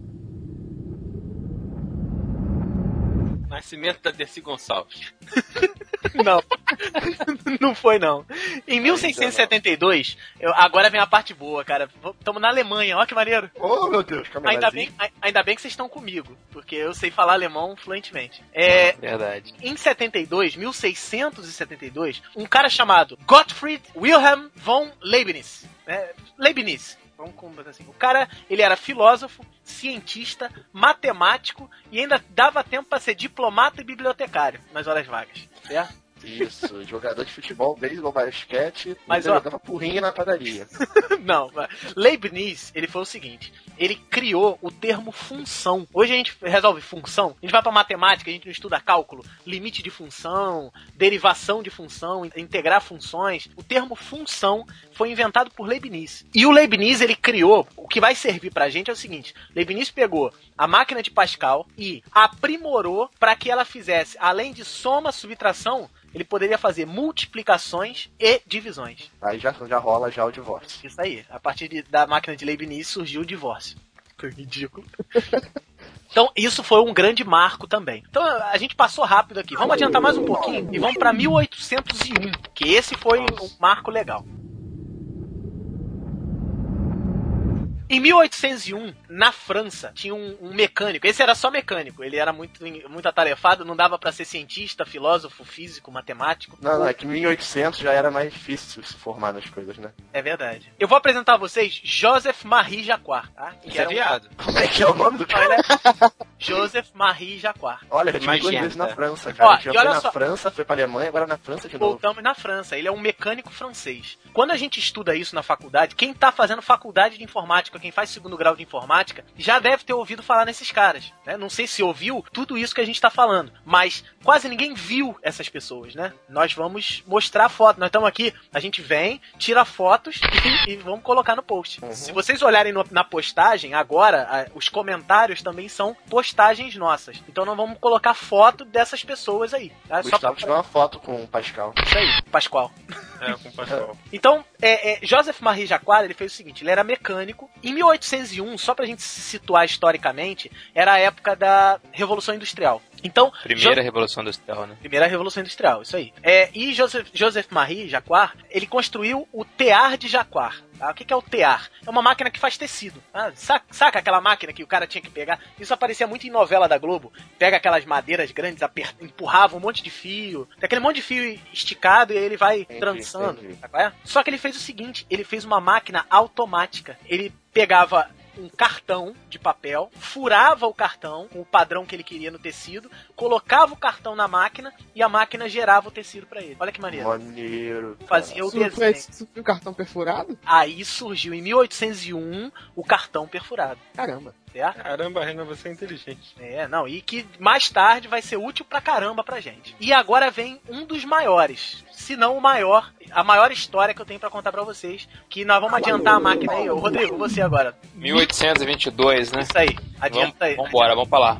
Nascimento da Dercy Gonçalves. Não, não foi não. Em mil seiscentos e setenta e dois, eu, agora vem a parte boa, cara. Estamos na Alemanha, ó que maneiro. Oh, meu Deus, ainda bem, ainda bem que vocês estão comigo, porque eu sei falar alemão fluentemente. É, verdade. Em setenta e dois, mil seiscentos e setenta e dois, um cara chamado Gottfried Wilhelm von Leibniz, né? Leibniz. Vamos combater assim. O cara, ele era filósofo, cientista, matemático e ainda dava tempo para ser diplomata e bibliotecário nas horas vagas, certo? Isso, jogador de futebol, beisebol, basquete, mas ó, jogava porrinha na padaria. Não, Leibniz, ele foi o seguinte, ele criou o termo função. Hoje a gente resolve função, a gente vai pra matemática, a gente não estuda cálculo, limite de função, derivação de função, integrar funções. O termo função foi inventado por Leibniz. E o Leibniz, ele criou, o que vai servir pra gente é o seguinte, Leibniz pegou a máquina de Pascal e aprimorou para que ela fizesse, além de soma, subtração, ele poderia fazer multiplicações e divisões. Aí já, já rola já o divórcio. Isso aí. A partir de, da máquina de Leibniz surgiu o divórcio. Que ridículo. Então, isso foi um grande marco também. Então, a gente passou rápido aqui. Vamos adiantar mais um pouquinho e vamos para mil oitocentos e um, que esse foi um marco legal. Em mil oitocentos e um, na França, tinha um, um mecânico. Esse era só mecânico. Ele era muito, muito atarefado, não dava pra ser cientista, filósofo, físico, matemático. Não, não, é que em mil e oitocentos já era mais difícil se formar nas coisas, né? É verdade. Eu vou apresentar a vocês Joseph Marie Jacquard, tá? Que Isso é viado. Um... Como é que é o nome do cara? Joseph Marie Jacquard. Olha, eu tive duas vezes na França, cara. Ó, a gente foi na só... França, foi pra Alemanha, agora na França de novo. Voltamos na França. Ele é um mecânico francês. Quando a gente estuda isso na faculdade, quem tá fazendo faculdade de informática, quem faz segundo grau de informática, já deve ter ouvido falar nesses caras, né? Não sei se ouviu tudo isso que a gente tá falando, mas quase ninguém viu essas pessoas, né? Nós vamos mostrar foto. Nós estamos aqui, a gente vem, tira fotos e, e vamos colocar no post. Uhum. Se vocês olharem no, na postagem, agora, a, os comentários também são postagens nossas. Então nós vamos colocar foto dessas pessoas aí. Tá? Gustavo Só pra... tirou uma foto com o Pascal. Isso aí, Pascoal. É, com o Pascal. Então, é, é, Joseph Marie Jacquard, ele fez o seguinte, ele era mecânico. Em mil oitocentos e um, só pra gente se situar historicamente, era a época da Revolução Industrial. Então, Primeira jo... Revolução Industrial, né? Primeira Revolução Industrial, isso aí. É, e Joseph, Joseph Marie Jacquard, ele construiu o tear de Jacquard. Tá? O que, que é o tear? É uma máquina que faz tecido. Tá? Saca, saca aquela máquina que o cara tinha que pegar? Isso aparecia muito em novela da Globo. Pega aquelas madeiras grandes, aperta, empurrava um monte de fio. Tem aquele monte de fio esticado e aí ele vai entendi, trançando. Entendi. Tá? Só que ele fez o seguinte, ele fez uma máquina automática. Ele pegava um cartão de papel, furava o cartão com o padrão que ele queria no tecido, colocava o cartão na máquina e a máquina gerava o tecido pra ele. Olha que maneiro. Maneiro. Fazia o desenho. Surgiu o cartão perfurado? Aí surgiu em mil oitocentos e um o cartão perfurado. Caramba. Certo? Caramba, Renan, você é inteligente. É, não, e que mais tarde vai ser útil pra caramba pra gente. E agora vem um dos maiores, se não o maior, a maior história que eu tenho pra contar pra vocês, que nós vamos adiantar a máquina aí. Ô, Rodrigo, você agora. mil oitocentos e vinte e dois, né? Isso aí, adianta vamos, aí. Vambora, vamos pra lá.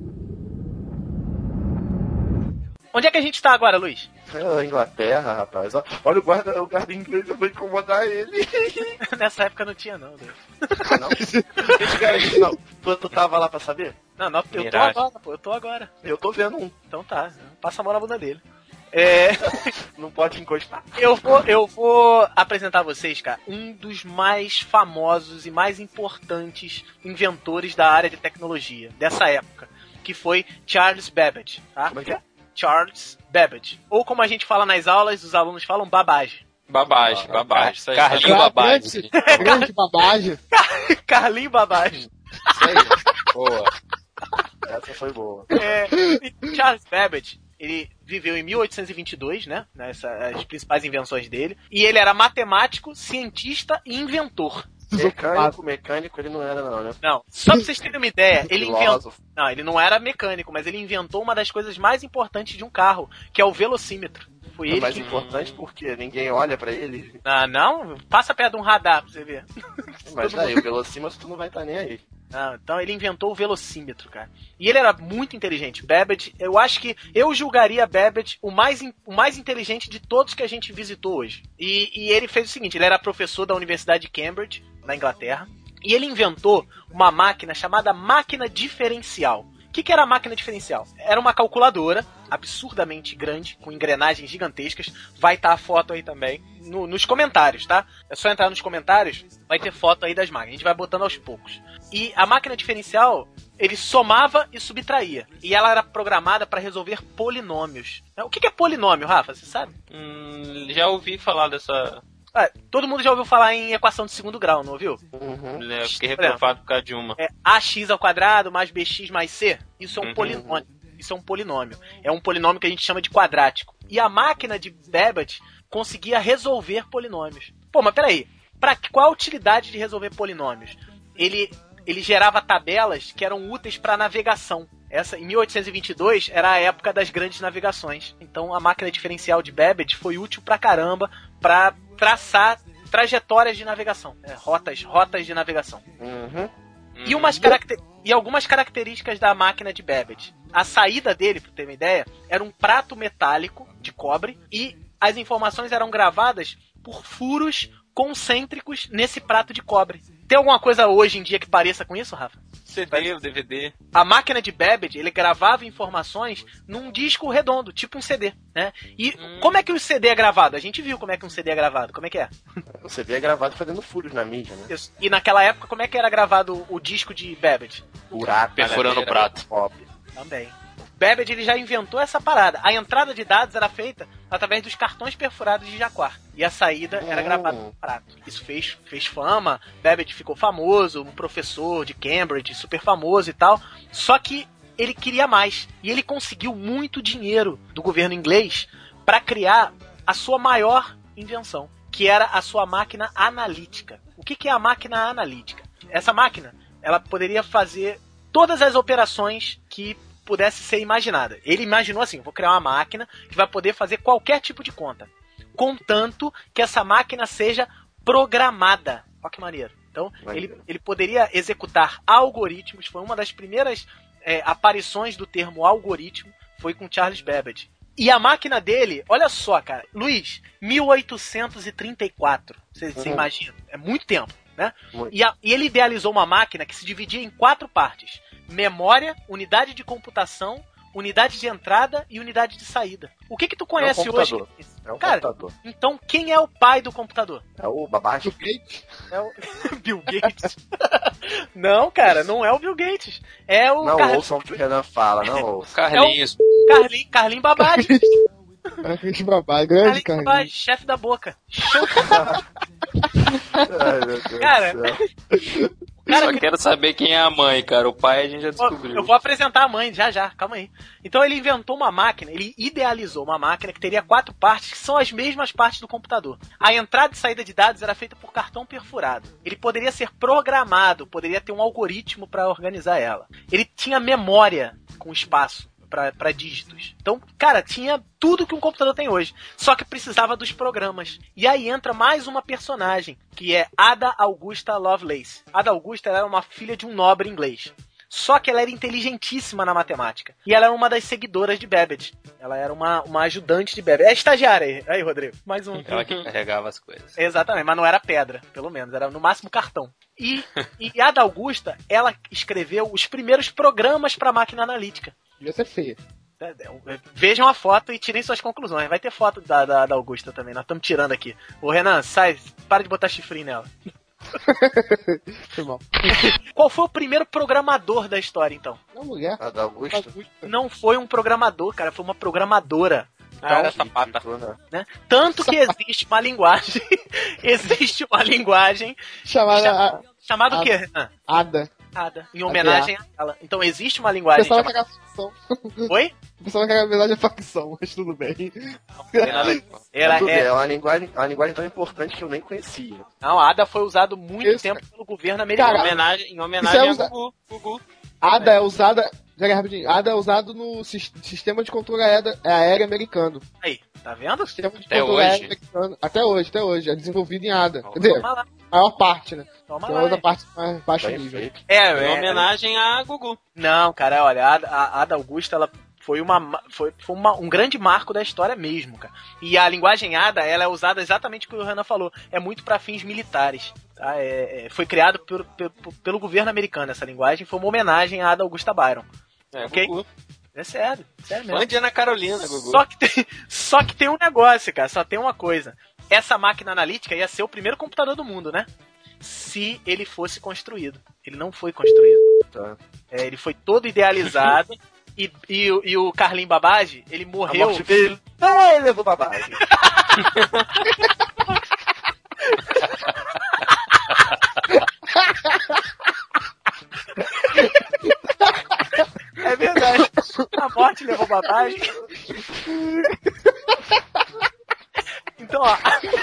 Onde é que a gente tá agora, Luiz? É, Inglaterra, rapaz. Olha o guarda, o guarda inglês, eu vou incomodar ele. Nessa época não tinha, não. Deus. Não? Não. Tu, tu tava lá pra saber? Não, não, eu tô agora, pô, eu tô agora. Eu tô vendo um. Então tá, passa a mão na bunda dele. É... Não pode encostar. Eu vou, eu vou apresentar a vocês, cara, um dos mais famosos e mais importantes inventores da área de tecnologia dessa época, que foi Charles Babbage, tá? Como é que é? Charles Babbage. Ou como a gente fala nas aulas, os alunos falam Babbage. Babbage, Babbage. Isso aí. Carlinho Babbage. Grande, grande Babbage. Carlinho Babbage. Isso aí. Boa. Essa foi boa. É, Charles Babbage, ele viveu em mil oitocentos e vinte e dois, né? Nessa, as principais invenções dele. E ele era matemático, cientista e inventor. Mecânico, mecânico ele não era não, né? Não, só pra vocês terem uma ideia, ele inventou... Filósofo. Não, ele não era mecânico, mas ele inventou uma das coisas mais importantes de um carro, que é o velocímetro. Foi É ele mais que... importante porque ninguém olha pra ele. Ah, não? Passa perto de um radar pra você ver. Mas daí, o velocímetro tu não vai estar nem aí. Ah, então ele inventou o velocímetro, cara. E ele era muito inteligente. Babbage, eu acho que eu julgaria Babbage o mais, o mais inteligente de todos que a gente visitou hoje. E, e ele fez o seguinte, ele era professor da Universidade de Cambridge, na Inglaterra, e ele inventou uma máquina chamada máquina diferencial. O que, que era a máquina diferencial? Era uma calculadora absurdamente grande, com engrenagens gigantescas. Vai estar a foto aí também no, nos comentários, tá? É só entrar nos comentários, vai ter foto aí das máquinas. A gente vai botando aos poucos. E a máquina diferencial, ele somava e subtraía. E ela era programada para resolver polinômios. O que, que é polinômio, Rafa? Você sabe? Hum, já ouvi falar dessa... Ah, todo mundo já ouviu falar em equação de segundo grau, não ouviu? Uhum. Eu fiquei reprovado por causa de uma. É ax ao quadrado mais bx mais c. Isso é um Uhum. polinômio. Isso é um polinômio. É um polinômio que a gente chama de quadrático. E a máquina de Babbage conseguia resolver polinômios. Pô, mas peraí. Pra qual a utilidade de resolver polinômios? Ele, ele gerava tabelas que eram úteis para navegação. Essa, em mil oitocentos e vinte e dois, era a época das grandes navegações. Então a máquina diferencial de Babbage foi útil pra caramba pra traçar trajetórias de navegação. É, rotas, rotas de navegação. Uhum. E, umas caracter... e algumas características da máquina de Babbage. A saída dele, pra ter uma ideia, era um prato metálico de cobre e as informações eram gravadas por furos concêntricos nesse prato de cobre. Tem alguma coisa hoje em dia que pareça com isso, Rafa? C D, D V D. A máquina de Babbage, ele gravava informações num disco redondo, tipo um C D, né? E hum. como é que o C D é gravado? A gente viu como é que um C D é gravado. Como é que é? O C D é gravado fazendo furos na mídia, né? Isso. E naquela época, como é que era gravado o disco de Babbage? Buraco. Perfurando o prato. Pop. Também. Babbage, ele já inventou essa parada. A entrada de dados era feita através dos cartões perfurados de Jacquard. E a saída era gravada no prato. Isso fez, fez fama. Babbage ficou famoso, um professor de Cambridge, super famoso e tal. Só que ele queria mais. E ele conseguiu muito dinheiro do governo inglês para criar a sua maior invenção, que era a sua máquina analítica. O que, que é a máquina analítica? Essa máquina, ela poderia fazer todas as operações que pudesse ser imaginada. Ele imaginou assim, vou criar uma máquina que vai poder fazer qualquer tipo de conta, contanto que essa máquina seja programada. Olha que maneiro. Então, ele, ele poderia executar algoritmos, foi uma das primeiras é, aparições do termo algoritmo, foi com Charles Babbage. E a máquina dele, olha só, cara, Luiz, mil oitocentos e trinta e quatro, você, você uhum. imagina, é muito tempo, né? E, a, e ele idealizou uma máquina que se dividia em quatro partes: memória, unidade de computação, unidade de entrada e unidade de saída. O que que tu conhece é um hoje? É um Cara, computador. então quem é o pai do computador? É o Babbage. Bill Gates. É o Bill Gates. Não, cara, não é o Bill Gates. É o Não Car... ouçam o que o Renan fala, não ouçam. Carlinhos. Carlin, Carlin Babbage. Carlinhos Babbage, grande Carlin Carlinhos. Babbage, chefe da boca. Ai, meu Deus Cara, do céu. Cara, Só quero saber quem é a mãe, cara. O pai a gente já descobriu. Eu vou apresentar a mãe, já já, calma aí. Então ele inventou uma máquina, ele idealizou uma máquina que teria quatro partes, que são as mesmas partes do computador. A entrada e saída de dados era feita por cartão perfurado. Ele poderia ser programado, poderia ter um algoritmo para organizar ela. Ele tinha memória com espaço para dígitos. Então, cara, tinha tudo que um computador tem hoje. Só que precisava dos programas. E aí entra mais uma personagem, que é Ada Augusta Lovelace. Ada Augusta era uma filha de um nobre inglês. Só que ela era inteligentíssima na matemática. E ela era uma das seguidoras de Babbage. Ela era uma, uma ajudante de Babbage. É estagiária aí, aí, Rodrigo. Mais um. Ela que carregava as coisas. Exatamente, mas não era pedra, pelo menos. Era no máximo cartão. E, e Ada Augusta, ela escreveu os primeiros programas para máquina analítica. Devia ser feia. Vejam a foto e tirem suas conclusões. Vai ter foto da, da, da Augusta também. Nós estamos tirando aqui. Ô Renan, sai, para de botar chifrinho nela. Foi mal. Qual foi o primeiro programador da história, então? Uma mulher. A da Augusta? Não foi um programador, cara, foi uma programadora. Ah, era sapata. Né? Tanto que existe uma linguagem. Existe uma linguagem chamada. Chamada, chamada a, o quê, Renan? Ada. Ada. Em homenagem a ela. Então existe uma linguagem. Pensava chamada... que era facção. Oi? Pensava que era verdade a facção, mas tudo bem. Era, tudo é... bem, é uma linguagem, uma linguagem tão importante que eu nem conhecia. Não, a Ada foi usado muito Isso, tempo cara. pelo governo americano. Em homenagem, em homenagem Isso é a usa- Gugu. Gugu. Ada é usada. Pera aí, rapidinho. Ada é usado no sis- sistema de controle aéreo, aéreo americano. Aí, tá vendo? Sistema de Até controle hoje? aéreo americano. Até hoje, até hoje. É desenvolvido em Ada. Quer dizer, Toma lá, a maior parte, né? toma Tem lá. outra hein? parte mais baixo Bem nível. feito. É, Em é, homenagem a Gugu. Não, cara, olha, a Ada, a Ada Augusta, ela foi, uma, foi, foi uma, um grande marco da história mesmo, cara. E a linguagem Ada, ela é usada exatamente o que o Renan falou, é muito para fins militares. Tá? É, é, foi criado por, pelo, pelo governo americano essa linguagem, foi uma homenagem a Ada Augusta Byron. É, Ok? Gugu. É sério, sério mesmo. Fã de Ana Carolina, Gugu. Só que, tem, só que tem um negócio, cara, só tem uma coisa. Essa máquina analítica ia ser o primeiro computador do mundo, né? Se ele fosse construído. Ele não foi construído. Tá. É, ele foi todo idealizado. e, e, o- e o Carlin Babbage, ele A morreu. morte dele. Ah, ele levou babagem. É verdade. A morte levou Babbage. Então, ó.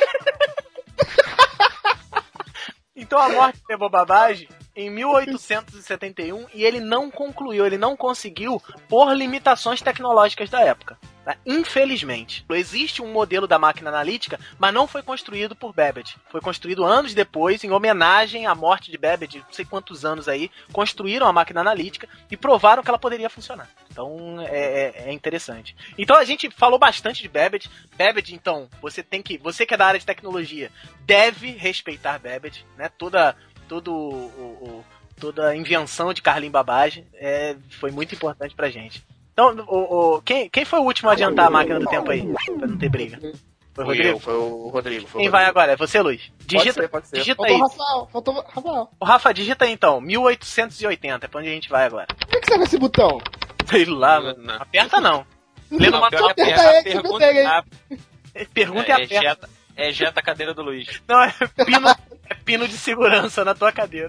Então a morte levou Babbage em mil oitocentos e setenta e um e ele não concluiu, ele não conseguiu por limitações tecnológicas da época. Tá? Infelizmente. Existe um modelo da máquina analítica, mas não foi construído por Babbage. Foi construído anos depois, em homenagem à morte de Babbage, não sei quantos anos aí, construíram a máquina analítica e provaram que ela poderia funcionar. Então é, é- é interessante. Então a gente falou bastante de Babbage. Babbage, então, você tem que. Você que é da área de tecnologia, deve respeitar Babbage, né? Toda. Todo o, o- toda a invenção de Carlin Babbage é, foi muito importante pra gente. Então, o, o- quem, quem foi o último a adiantar a máquina do tempo aí? Pra não ter briga. Foi o Fui Rodrigo? eu, foi o Rodrigo. Foi o Quem vai Rodrigo. agora? É você, Luiz? Digita, ser, pode ser. digita Faltou aí. o Rafael. Faltou o Rafael. O Rafa, digita aí então. mil oitocentos e oitenta. É pra onde a gente vai agora? Por que, que serve esse botão? Sei lá, Não, mano. não. Aperta não. Lê no Não, pior manual. que a, Aperta per- a aí, que eu pergunta peguei. a- Pergunta e é, aperta. ejeta, ejeta a cadeira do Luiz. Não, é pino, é pino de segurança na tua cadeira.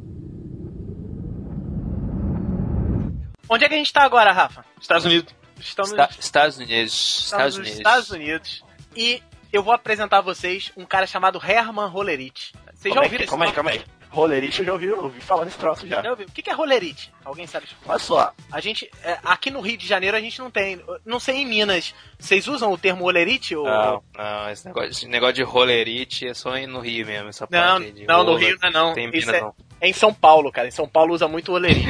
Onde é que a gente tá agora, Rafa? Estados Unidos. Estamos, Esta- Estados Unidos. estamos Estados nos Unidos. Estados Unidos. E eu vou apresentar a vocês um cara chamado Hermann Hollerith. Vocês já Calma aí, ouviram esse calma aí, nome? calma aí. Rolerite eu já ouvi, eu ouvi falar nesse troço já. Já ouviu? O que que é Hollerith? Alguém sabe explicar? Olha só, A gente, é, aqui no Rio de Janeiro a gente não tem, não sei em Minas, vocês usam o termo Hollerith? Ou... Não, não, esse negócio, esse negócio de rolerite é só no Rio mesmo, essa Não, parte aí de não, no rola, Rio não é não. Tem Isso Minas é, não. é em São Paulo, cara. Em São Paulo usa muito o Hollerith.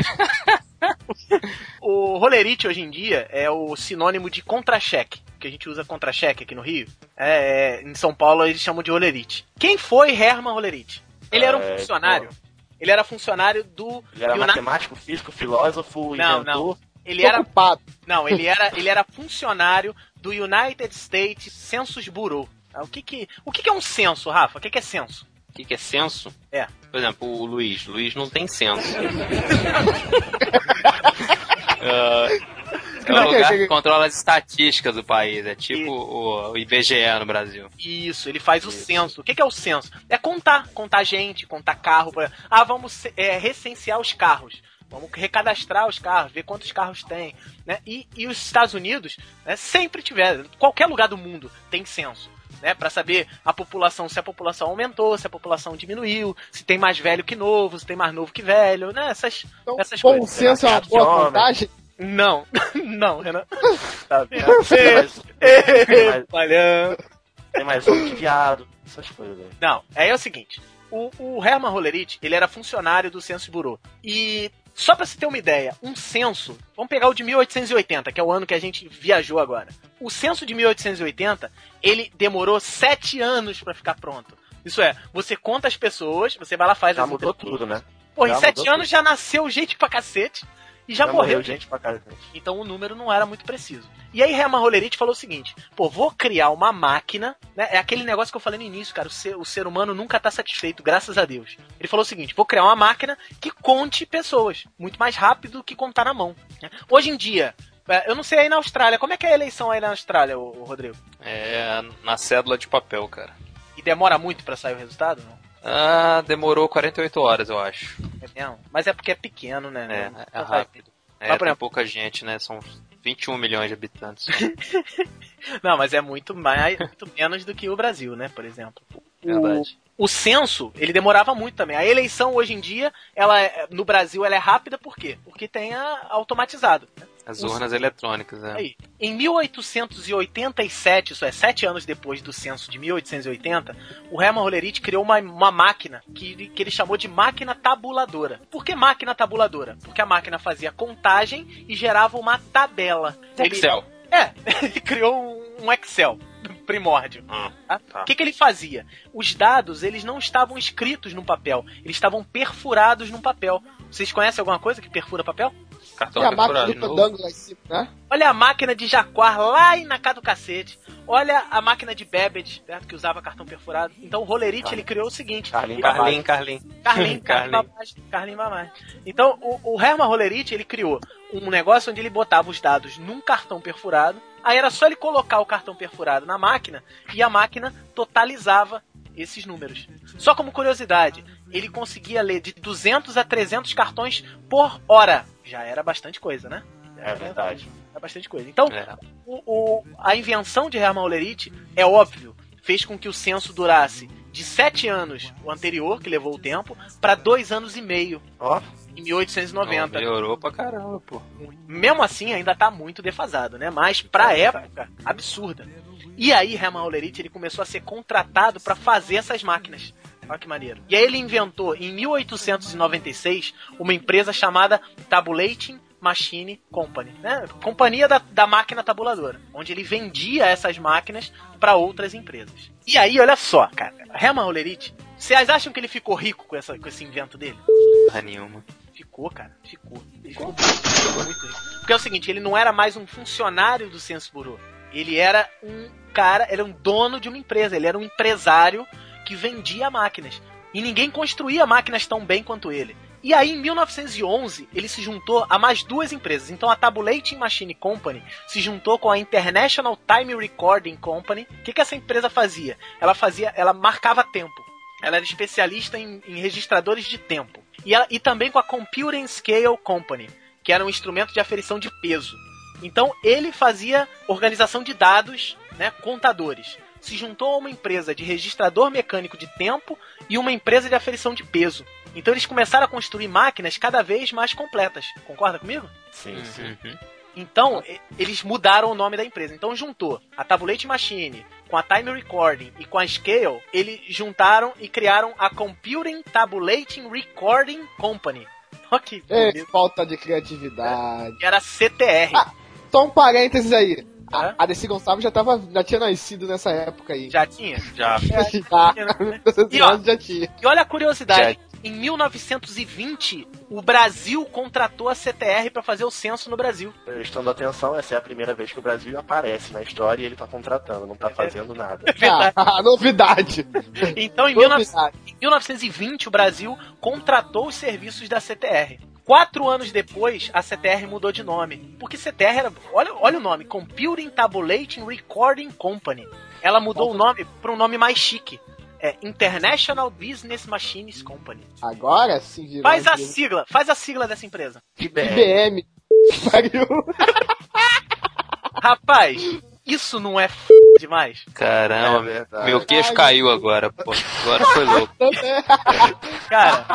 O Hollerith hoje em dia é o sinônimo de contra-cheque, que a gente usa contra-cheque aqui no Rio. É, é, em São Paulo eles chamam de Hollerith. Quem foi Hermann Hollerith? Ele era um É, funcionário. Ele era funcionário do ele era Uni- matemático, físico, filósofo, Não, inventor. ele Tô era... ocupado. Não, ele era, ele era funcionário do United States Census Bureau. O que que, o que que é um censo, Rafa? O que que é censo? O que, que é censo? É. Por exemplo, o Luiz. Luiz não tem censo. Uh, é o lugar que controla as estatísticas do país. É tipo o, o I B G E no Brasil. Isso, ele faz o Isso. censo. O que, que é o censo? É contar. Contar gente, contar carro. Ah, vamos é, recensear os carros. Vamos recadastrar os carros, ver quantos carros tem. Né? E, e os Estados Unidos, né, sempre tiveram. Qualquer lugar do mundo tem censo. Né, para saber a população, se a população aumentou, se a população diminuiu, se tem mais velho que novo, se tem mais novo que velho, né? Essas, então, essas bom coisas. Senso é uma boa contagem? Não, não, Renan. Tá vendo? Tem mais, tem mais, tem mais um que viado, essas coisas aí. Não, aí é o seguinte, o, o Hermann Hollerith, ele era funcionário do Census Bureau, e só pra você ter uma ideia, um censo, vamos pegar o de mil oitocentos e oitenta, que é o ano que a gente viajou agora. O censo de mil oitocentos e oitenta, ele demorou sete anos pra ficar pronto. Isso é, você conta as pessoas, você vai lá e faz... Já mudou tudo, né? Pô, em sete anos já nasceu gente pra cacete e já, já morreu. morreu gente pra cacete. Então o número não era muito preciso. E aí Hermann Hollerith falou o seguinte, pô, vou criar uma máquina, né? É aquele negócio que eu falei no início, cara, o ser, o ser humano nunca tá satisfeito, graças a Deus. Ele falou o seguinte, vou criar uma máquina que conte pessoas, muito mais rápido do que contar na mão. Né? Hoje em dia, eu não sei aí na Austrália, como é que é a eleição aí na Austrália, ô, ô Rodrigo? É na cédula de papel, cara. E demora muito pra sair o resultado, não? Ah, demorou quarenta e oito horas, eu acho. É mesmo? Mas é porque é pequeno, né? É, não, é não rápido. É, mas, tem exemplo... pouca gente, né? São vinte e um milhões de habitantes. Não, mas é muito mais, muito menos do que o Brasil, né, por exemplo. Verdade. O, o censo, ele demorava muito também. A eleição hoje em dia, ela é, no Brasil, ela é rápida, por quê? Porque tem a automatizado. Né? As urnas o, eletrônicas, né? Aí, em mil oitocentos e oitenta e sete, isso é, sete anos depois do censo de mil oitocentos e oitenta, o Hermann Hollerith criou uma, uma máquina que, que ele chamou de máquina tabuladora. Por que máquina tabuladora? Porque a máquina fazia contagem e gerava uma tabela. Excel. Ele, é, ele criou um, um Excel primórdio. Hum, tá? tá. O que, que ele fazia? Os dados, eles não estavam escritos no papel, eles estavam perfurados no papel. Vocês conhecem alguma coisa que perfura papel? Cartão e a máquina perfurado. do Fandango lá em cima, né? Olha a máquina de Jaguar lá na casa do cacete. Olha a máquina de Babbage, certo? Que usava cartão perfurado. Então o Hollerith, ele criou o seguinte... Carlinho, Carlinho, Carlinho. Carlinho, Carlinho Carlinho Babage. Então o, o Hermann Hollerith, ele criou um negócio onde ele botava os dados num cartão perfurado. Aí era só ele colocar o cartão perfurado na máquina e a máquina totalizava esses números. Só como curiosidade, ele conseguia ler de duzentos a trezentos cartões por hora. Já era bastante coisa, né? É verdade. É bastante coisa. Então, É. o, o, a invenção de Hermann Hollerith, é óbvio, fez com que o censo durasse de sete anos, o anterior, que levou o tempo, para dois anos e meio, Ó, em mil oitocentos e noventa. Não, melhorou pra caramba, pô. Mesmo assim, ainda tá muito defasado, né? Mas pra época, absurda. E aí, Hermann Hollerith, ele começou a ser contratado para fazer essas máquinas. Olha que maneiro. E aí ele inventou, em mil oitocentos e noventa e seis, uma empresa chamada Tabulating Machine Company, né? Companhia da, da máquina tabuladora, onde ele vendia essas máquinas para outras empresas. E aí, olha só, cara, Hermann Hollerith, vocês acham que ele ficou rico com, essa, com esse invento dele? Porra nenhuma. Ficou, cara, ficou. Ele ficou muito, ficou muito rico. Porque é o seguinte, ele não era mais um funcionário do Census Bureau. Ele era um cara, era um dono de uma empresa, ele era um empresário que vendia máquinas. E ninguém construía máquinas tão bem quanto ele. E aí, em mil novecentos e onze, ele se juntou a mais duas empresas. Então, a Tabulating Machine Company se juntou com a International Time Recording Company. O que, que essa empresa fazia? Ela fazia, ela marcava tempo. Ela era especialista em, em registradores de tempo. E, ela, e também com a Computing Scale Company, que era um instrumento de aferição de peso. Então, ele fazia organização de dados, né, contadores. Se juntou a uma empresa de registrador mecânico de tempo e uma empresa de aferição de peso. Então eles começaram a construir máquinas cada vez mais completas. Concorda comigo? sim, sim. Uhum. Então, eles mudaram o nome da empresa. Então juntou a Tabulating Machine com a Time Recording e com a Scale, eles juntaram e criaram a Computing Tabulating Recording Company. Olha que É, bonito. falta de criatividade. Que era C T R. Ah, só um parênteses aí. A, Hã? a Desi Gonçalves já, tava, já tinha nascido nessa época aí. Já tinha? Já. É, Já. E, ó, já tinha. E olha a curiosidade. em mil novecentos e vinte, o Brasil contratou a C T R pra fazer o censo no Brasil. Prestando atenção, essa é a primeira vez que o Brasil aparece na história e ele tá contratando, não tá fazendo nada. É verdade. Ah, novidade. Então, em, mil e novecentos, em mil novecentos e vinte, o Brasil contratou os serviços da C T R. Quatro anos depois, a C T R mudou de nome. Porque C T R era... Olha, olha o nome. Computing Tabulating Recording Company. Ela mudou o nome para um nome mais chique. É International Business Machines Company. Agora sim, virou. Faz a sigla. Faz a sigla dessa empresa. I B M. Pariu. Rapaz, isso não é f... demais? Caramba, É meu queixo caiu agora, pô. Agora foi louco. Cara,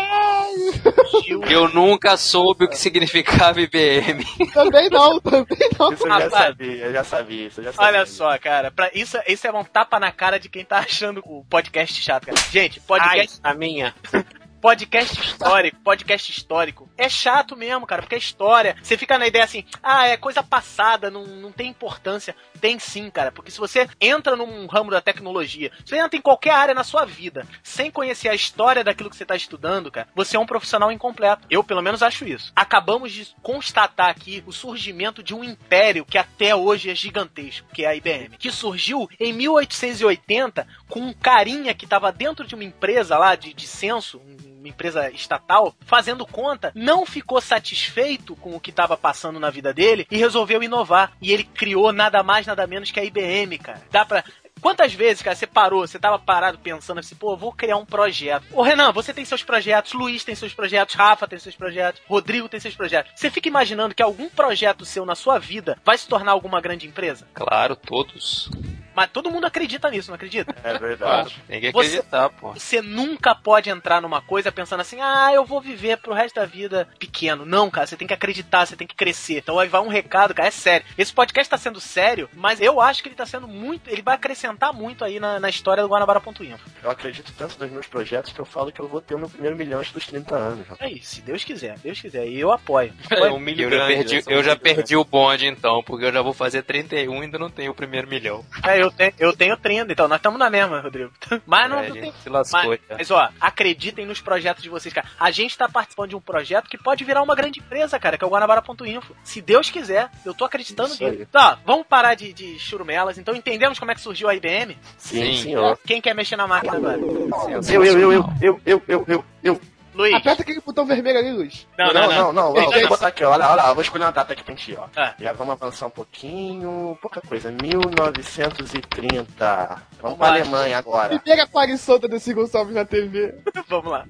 eu nunca soube o que significava I B M. Também não, também não. Isso eu já sabia, eu já sabia, isso eu já sabia. Olha só, cara, pra isso, isso é um tapa na cara de quem tá achando o podcast chato, cara. Gente, podcast... Ai, a minha. Podcast histórico, podcast histórico. É chato mesmo, cara, porque é história. Você fica na ideia assim, ah, é coisa passada, não, não tem importância. Tem sim, cara, porque se você entra num ramo da tecnologia, se você entra em qualquer área na sua vida, sem conhecer a história daquilo que você tá estudando, cara, você é um profissional incompleto. Eu, pelo menos, acho isso. Acabamos de constatar aqui o surgimento de um império que até hoje é gigantesco, que é a I B M. Que surgiu em mil oitocentos e oitenta com um carinha que tava dentro de uma empresa lá de, de censo, uma empresa estatal, fazendo conta, não ficou satisfeito com o que estava passando na vida dele e resolveu inovar. E ele criou nada mais, nada menos que a I B M, cara. Dá pra... Quantas vezes, cara, você parou, você tava parado pensando assim, pô, eu vou criar um projeto. Ô, Renan, você tem seus projetos, Luiz tem seus projetos, Rafa tem seus projetos, Rodrigo tem seus projetos. Você fica imaginando que algum projeto seu na sua vida vai se tornar alguma grande empresa? Claro, todos. Mas todo mundo acredita nisso, não acredita? É verdade. Tem que acreditar, você, pô. Você nunca pode entrar numa coisa pensando assim, ah, eu vou viver pro resto da vida pequeno. Não, cara, você tem que acreditar, você tem que crescer. Então aí vai um recado, cara, é sério. Esse podcast tá sendo sério, mas eu acho que ele tá sendo muito, ele vai acrescentar muito aí na, na história do Guanabara ponto info. Eu acredito tanto nos meus projetos que eu falo que eu vou ter o meu primeiro milhão antes dos trinta anos. É isso, se Deus quiser, Deus quiser. E eu apoio. É um milho Eu já grande, perdi, né? eu já perdi o bonde então, porque eu já vou fazer trinta e um e ainda não tenho o primeiro milhão. É, eu tenho, eu tenho trinta, então nós estamos na mesma, Rodrigo. Mas não, É, não a tem. gente se lascou, Mas, já. mas, ó, acreditem nos projetos de vocês, cara. A gente tá participando de um projeto que pode virar uma grande empresa, cara, que é o Guanabara ponto info. Se Deus quiser, eu tô acreditando Isso aí. nisso. Tá, vamos parar de, de churumelas. Então entendemos como é que surgiu a I B M? Sim, Sim. senhor. Quem quer mexer na máquina agora? Eu, eu, eu, eu, eu, eu, eu, eu, eu. Luiz. Aperta aquele botão vermelho ali, Luiz. Não, Não, não, não. Ei, Vou não. botar aqui, ó. Olha, olha, eu vou escolher uma data aqui pra gente, ó. Ah. Já vamos avançar um pouquinho. Pouca coisa. mil novecentos e trinta. Vamos Vamos pra lá. Alemanha agora. Primeira aparição da Desi Gonçalves na T V. Vamos lá.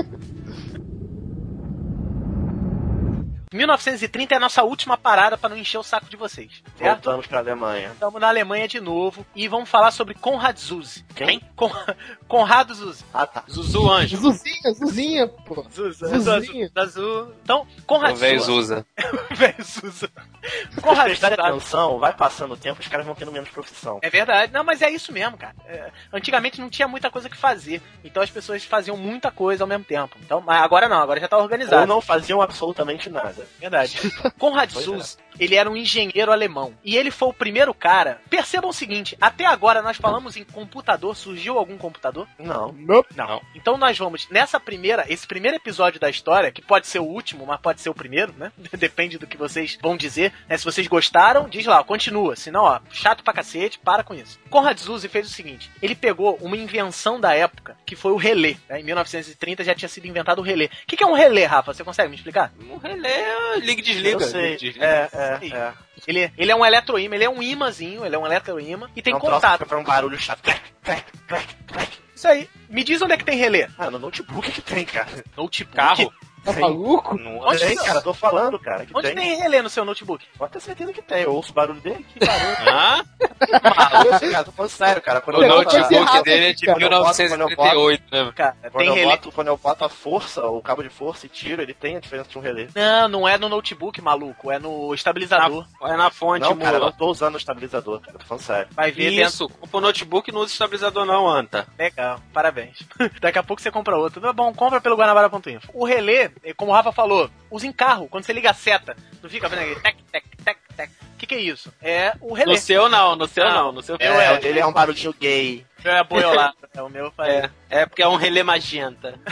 mil novecentos e trinta é a nossa última parada pra não encher o saco de vocês, certo? Voltamos pra Alemanha. Estamos na Alemanha de novo e vamos falar sobre Konrad Zuse. Quem? Con... Conrado Zuse. Ah, tá. Zuzu Anjo. Zuzinha, Zuzinha, pô. Zuse. Zuzinha. Azul. Então, Conrad O velho Zuse. Zuza. Velho Zuse. Se Conrad prestarem Zuse. atenção, vai passando o tempo, os caras vão tendo menos profissão. É verdade. Não, mas é isso mesmo, cara. É, antigamente não tinha muita coisa que fazer. Então as pessoas faziam muita coisa ao mesmo tempo. Então, mas agora não, agora já tá organizado. Ou não faziam absolutamente nada. Verdade. Conrad Pois Zuse, ele era um engenheiro alemão. E ele foi o primeiro cara... Percebam o seguinte, até agora nós falamos em computador. Surgiu algum computador? Não. Nope. Não. Então nós vamos, nessa primeira, esse primeiro episódio da história, que pode ser o último, mas pode ser o primeiro, né? Depende do que vocês vão dizer. Né? Se vocês gostaram, diz lá, continua. Senão, ó, chato pra cacete, para com isso. Conrad Zuse fez o seguinte, ele pegou uma invenção da época, que foi o relé. Né? Em mil novecentos e trinta já tinha sido inventado o relé. O que, que é um relé, Rafa? Você consegue me explicar? Um relé, liga e desliga. Eu sei. Liga e desliga. É, é, é. Ele, ele é um eletroímã, ele é um imãzinho, ele é um eletroímã e tem É um troço que contato. fica pra um barulho chato. Clac, clac, clac, clac. Isso aí. Me diz onde é que tem relé. Ah, no notebook que tem, cara. Notebook. Carro. Tá maluco? Não, Onde tem, tá? cara, tô falando, cara, que Onde tem. tem relé no seu notebook? Pode ter certeza que tem, eu ouço o barulho dele, que barulho. Hã? Eu sei, cara, tô falando sério, cara. Quando O eu boto- notebook notebook dele é de cara. mil novecentos e trinta e oito, né? Cara, Quando tem eu, relé. boto, quando eu boto a força, o cabo de força e tiro, ele tem a diferença de um relé. Não, não é no notebook, maluco. É no estabilizador. É na fonte, Não, cara, eu não mula. tô usando o estabilizador, cara, tô falando sério. Vai ver dentro. Isso, compra o notebook e não usa estabilizador não, Anta. Legal, parabéns. Daqui a pouco você compra outro. Tá bom, compra pelo Guanabara ponto info. O relé, como o Rafa falou, usa em carro. Quando você liga a seta, não fica fazendo aquele tec, tec, tec, tec. O que, que é isso? É o relé. No seu não, no seu Ah, não, no seu eu É, é. ele é um barulhinho gay. O meu é boiolado. É, o meu faz. É, é porque é um relé magenta.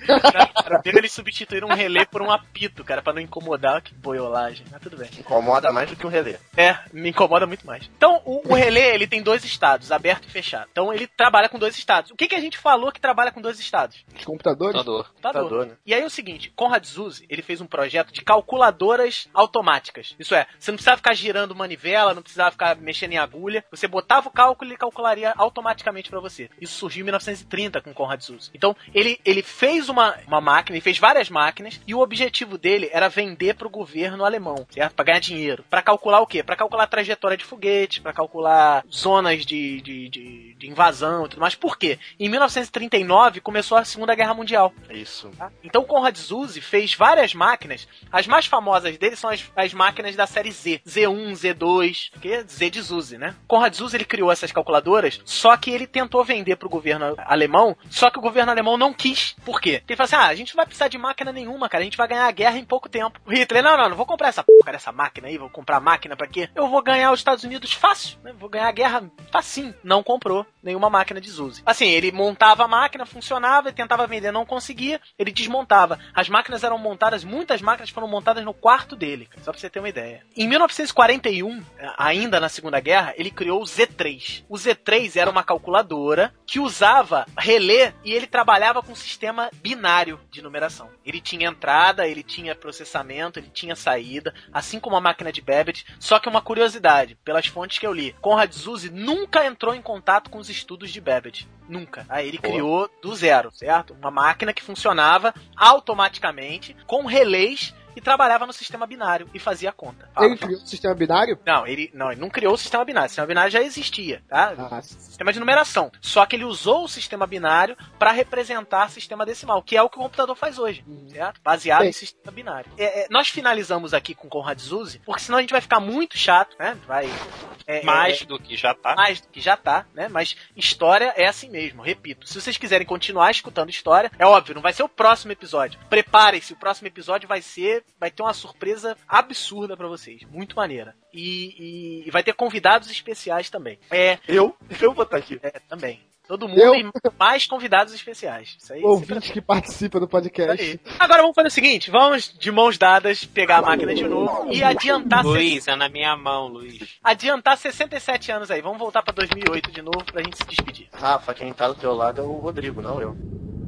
Pra ver, eles substituíram um relé por um apito, cara, pra não incomodar, que boiolagem. Mas tudo bem. Incomoda mais do que um relé. É, me incomoda muito mais. Então, o, o relé, ele tem dois estados, aberto e fechado. Então, ele trabalha com dois estados. O que, que a gente falou que trabalha com dois estados? Os computadores? Computador. Computador. Computador, né? E aí, o seguinte, Conrad Zuse, ele fez um projeto de calculadoras automáticas. Isso é, você não precisava ficar girando manivela, não precisava ficar mexendo em agulha. Você botava o cálculo e ele calcularia automaticamente pra você. Isso surgiu em mil novecentos e trinta com Conrad Zuse. Então, ele, ele fez uma, uma máquina, ele fez várias máquinas, e o objetivo dele era vender pro governo alemão, certo? Pra ganhar dinheiro. Pra calcular o quê? Pra calcular a trajetória de foguete, pra calcular zonas de, de, de, de invasão e tudo mais. Por quê? Em mil novecentos e trinta e nove começou a Segunda Guerra Mundial. Isso. Tá? Então, Conrad Zuse fez várias máquinas. As mais famosas dele são as, as máquinas da série Z. Z um, Z dois, que é Z de Zuse, né? Conrad Zuse, ele criou essas calculadoras, só que ele tentou vender pro governo alemão, só que o governo alemão não quis. Por quê? Porque ele falou assim, ah, a gente não vai precisar de máquina nenhuma, cara, a gente vai ganhar a guerra em pouco tempo. O Hitler, não, não, não vou comprar essa porra dessa máquina aí, vou comprar máquina pra quê? Eu vou ganhar os Estados Unidos fácil, né? Vou ganhar a guerra facinho. Não comprou nenhuma máquina de Zuse. Assim, ele montava a máquina, funcionava, tentava vender, não conseguia, ele desmontava. As máquinas eram montadas, muitas máquinas foram montadas no quarto dele, só pra você ter uma ideia. Em mil novecentos e quarenta e um, ainda na Segunda Guerra, ele criou o Z três. O Z três era uma calculadora que usava relé e ele trabalhava com um sistema binário de numeração. Ele tinha entrada, ele tinha processamento, ele tinha saída, assim como a máquina de Babbage. Só que uma curiosidade, pelas fontes que eu li, Conrad Zuse nunca entrou em contato com os estudos de Babbage. Nunca. Aí ele Pô. criou do zero, certo? Uma máquina que funcionava automaticamente com relés e trabalhava no sistema binário e fazia a conta. Fala, ele fala. criou o sistema binário? Não, ele não, ele não criou o sistema binário. O sistema binário já existia, tá? Ah, sistema de numeração. Só que ele usou o sistema binário para representar sistema decimal, que é o que o computador faz hoje, hum. certo? Baseado Bem. em sistema binário. É, é, nós finalizamos aqui com Conrad Zuse, porque senão a gente vai ficar muito chato, né? Vai é, mais é, do que já tá. Mais do que já tá, né? Mas história é assim mesmo, repito. Se vocês quiserem continuar escutando história, é óbvio, não vai ser o próximo episódio. Preparem-se, o próximo episódio vai ser vai ter uma surpresa absurda pra vocês. Muito maneira. E, e, e vai ter convidados especiais também. É, eu? Eu vou estar aqui. É, também. Todo mundo eu? e mais convidados especiais. Isso aí. Ouvinte que participa do podcast. Agora vamos fazer o seguinte, vamos de mãos dadas pegar a máquina de novo e adiantar... Luiz, é na minha mão, Luiz. Adiantar sessenta e sete anos aí. Vamos voltar pra dois mil e oito de novo pra gente se despedir. Rafa, quem tá do teu lado é o Rodrigo, não eu.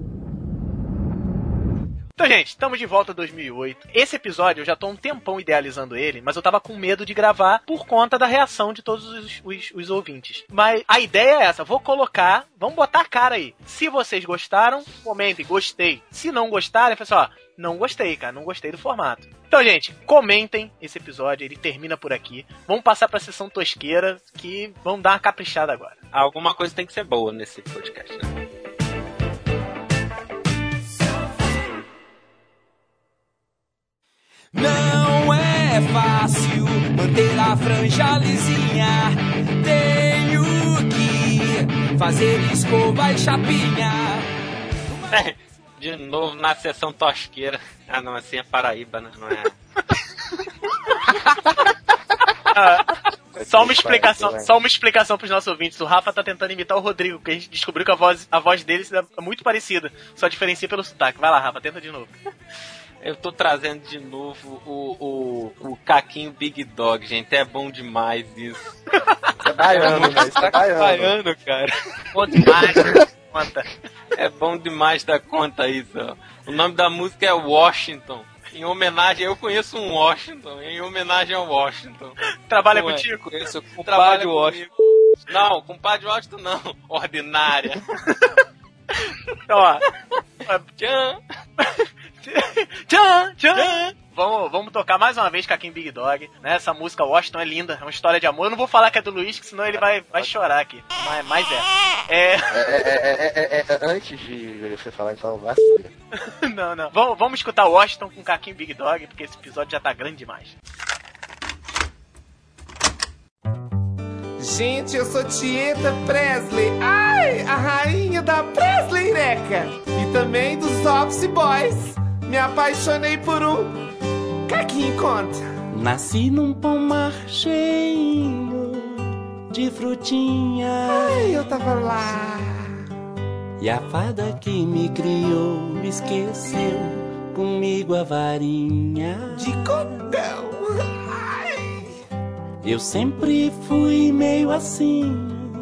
Então, gente, estamos de volta a dois mil e oito. Esse episódio eu já tô um tempão idealizando ele, mas eu tava com medo de gravar por conta da reação de todos os, os, os ouvintes. Mas a ideia é essa, vou colocar, vamos botar a cara aí. Se vocês gostaram, comentem, gostei. Se não gostarem, pessoal, não gostei, cara, não gostei do formato. Então, gente, comentem esse episódio, ele termina por aqui. Vamos passar pra sessão tosqueira, que vamos dar uma caprichada agora. Alguma coisa tem que ser boa nesse podcast, né? Não é fácil manter a franja lisinha. Tenho que fazer escova e chapinha. É, de novo na sessão tosqueira. Ah, não, assim é Paraíba, né? Não é. Só uma explicação, só uma explicação pros nossos ouvintes. O Rafa tá tentando imitar o Rodrigo, porque a gente descobriu que a voz, a voz dele é muito parecida. Só diferencia pelo sotaque. Vai lá, Rafa, tenta de novo. Eu tô trazendo de novo o, o, o Caquinho Big Dog, gente. É bom demais isso. É baiano, né? Isso é baiano. baiano, cara. Bom demais da conta. É bom demais da conta isso, ó. O nome da música é Washington. Em homenagem, eu conheço um Washington. Em homenagem ao Washington. Trabalha Pô, contigo? É, conheço o compadre Washington. Não, compadre Washington não. Ordinária. Então, ó. Tchan. Tchan, tchan. Vamos, vamos tocar mais uma vez Caquinho Big Dog, né? Essa música Washington é linda, é uma história de amor. Eu não vou falar que é do Luiz, que senão ele vai, vai chorar aqui. Mas, mas é. É... É, é, é, é, é. Antes de você falar, então, vacina. Não, não. Vamos, vamos escutar Washington com Caquinho Big Dog, porque esse episódio já tá grande demais. Gente, eu sou Tieta Presley. Ai, a rainha da Presley Neca. E também dos Office Boys. Me apaixonei por um Caquinho conta. Nasci num pomar cheio de frutinha. Ai, eu tava lá. E a fada que me criou esqueceu comigo a varinha de cordão. Ai. Eu sempre fui meio assim,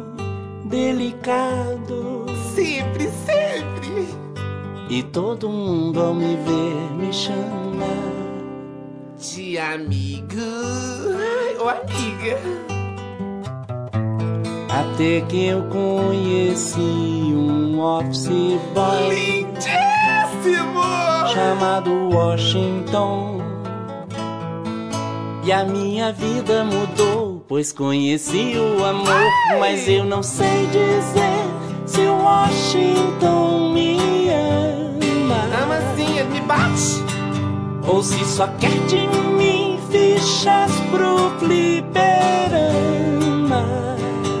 delicado. Sempre, sempre. E todo mundo ao me ver me chama de amigo. Ai, ô amiga. Até que eu conheci um office boy lindíssimo chamado Washington. E a minha vida mudou, pois conheci o amor. Ai. Mas eu não sei dizer se o Washington me ama. Ama sim, ele me bate. Ou se só quer de mim fichas pro fliperama.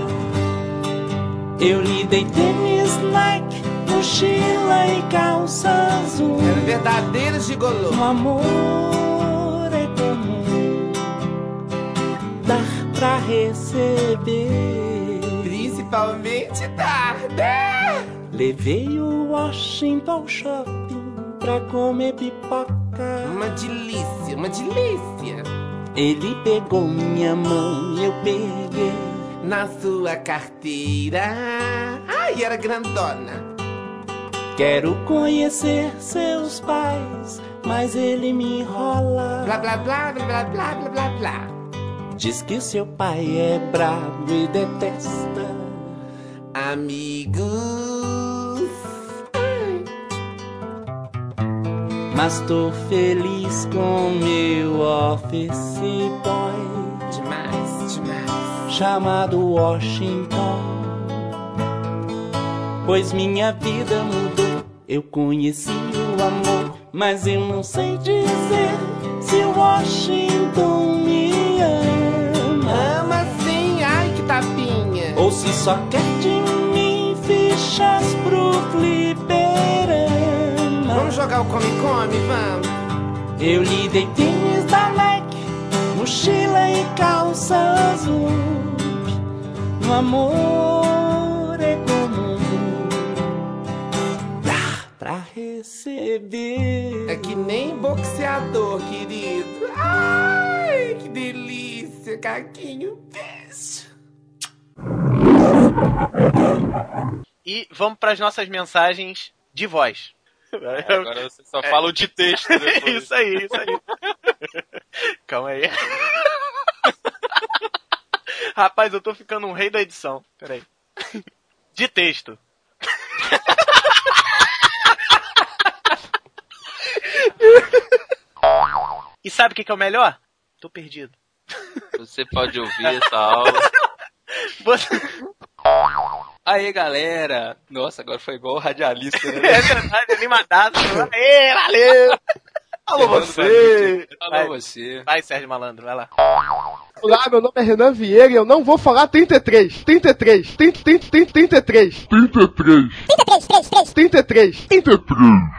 Eu lhe dei tênis Nike, mochila e calça azul. Era verdadeiro gigolô. O amor é comum, dar pra receber, principalmente dar, né? Levei o Washington ao shopping pra comer pipoca. Uma delícia, uma delícia. Ele pegou minha mão e eu peguei na sua carteira. Ai, era grandona. Quero conhecer seus pais, mas ele me enrola. Blá, blá, blá, blá, blá, blá, blá, blá, blá. Diz que seu pai é bravo e detesta amigos. Ai. Mas tô feliz com meu office boy. Demais, demais. Chamado Washington, pois minha vida mudou. Eu conheci o amor, mas eu não sei dizer se o Washington me ama. Ama sim, ai que tapinha. Ou se só quer de mim fichas pro fliperama. Vamos jogar o come-come, vamos. Eu lhe dei tênis da Nike, mochila e calça azul. O amor é comum, dar pra receber. É que nem boxeador, querido. Ai, que delícia, Caquinho. Beijo. E vamos para as nossas mensagens de voz. É, agora você só é. fala de texto depois. Isso aí, isso aí. Calma aí. Rapaz, eu tô ficando um rei da edição. Peraí. De texto. E sabe o que, que é o melhor? Tô perdido. Você pode ouvir essa aula. Você... Aê, galera. Nossa, agora foi igual o radialista, né? É verdade, animadaço. Aê, valeu. Alô, você. Alô, vai, você. Vai, Sérgio Malandro, vai lá. Olá, meu nome é Renan Vieira e eu não vou falar trinta e três. trinta e três. trinta e três. trinta e três. trinta e três. trinta e três, três, três. trinta e três. trinta e três.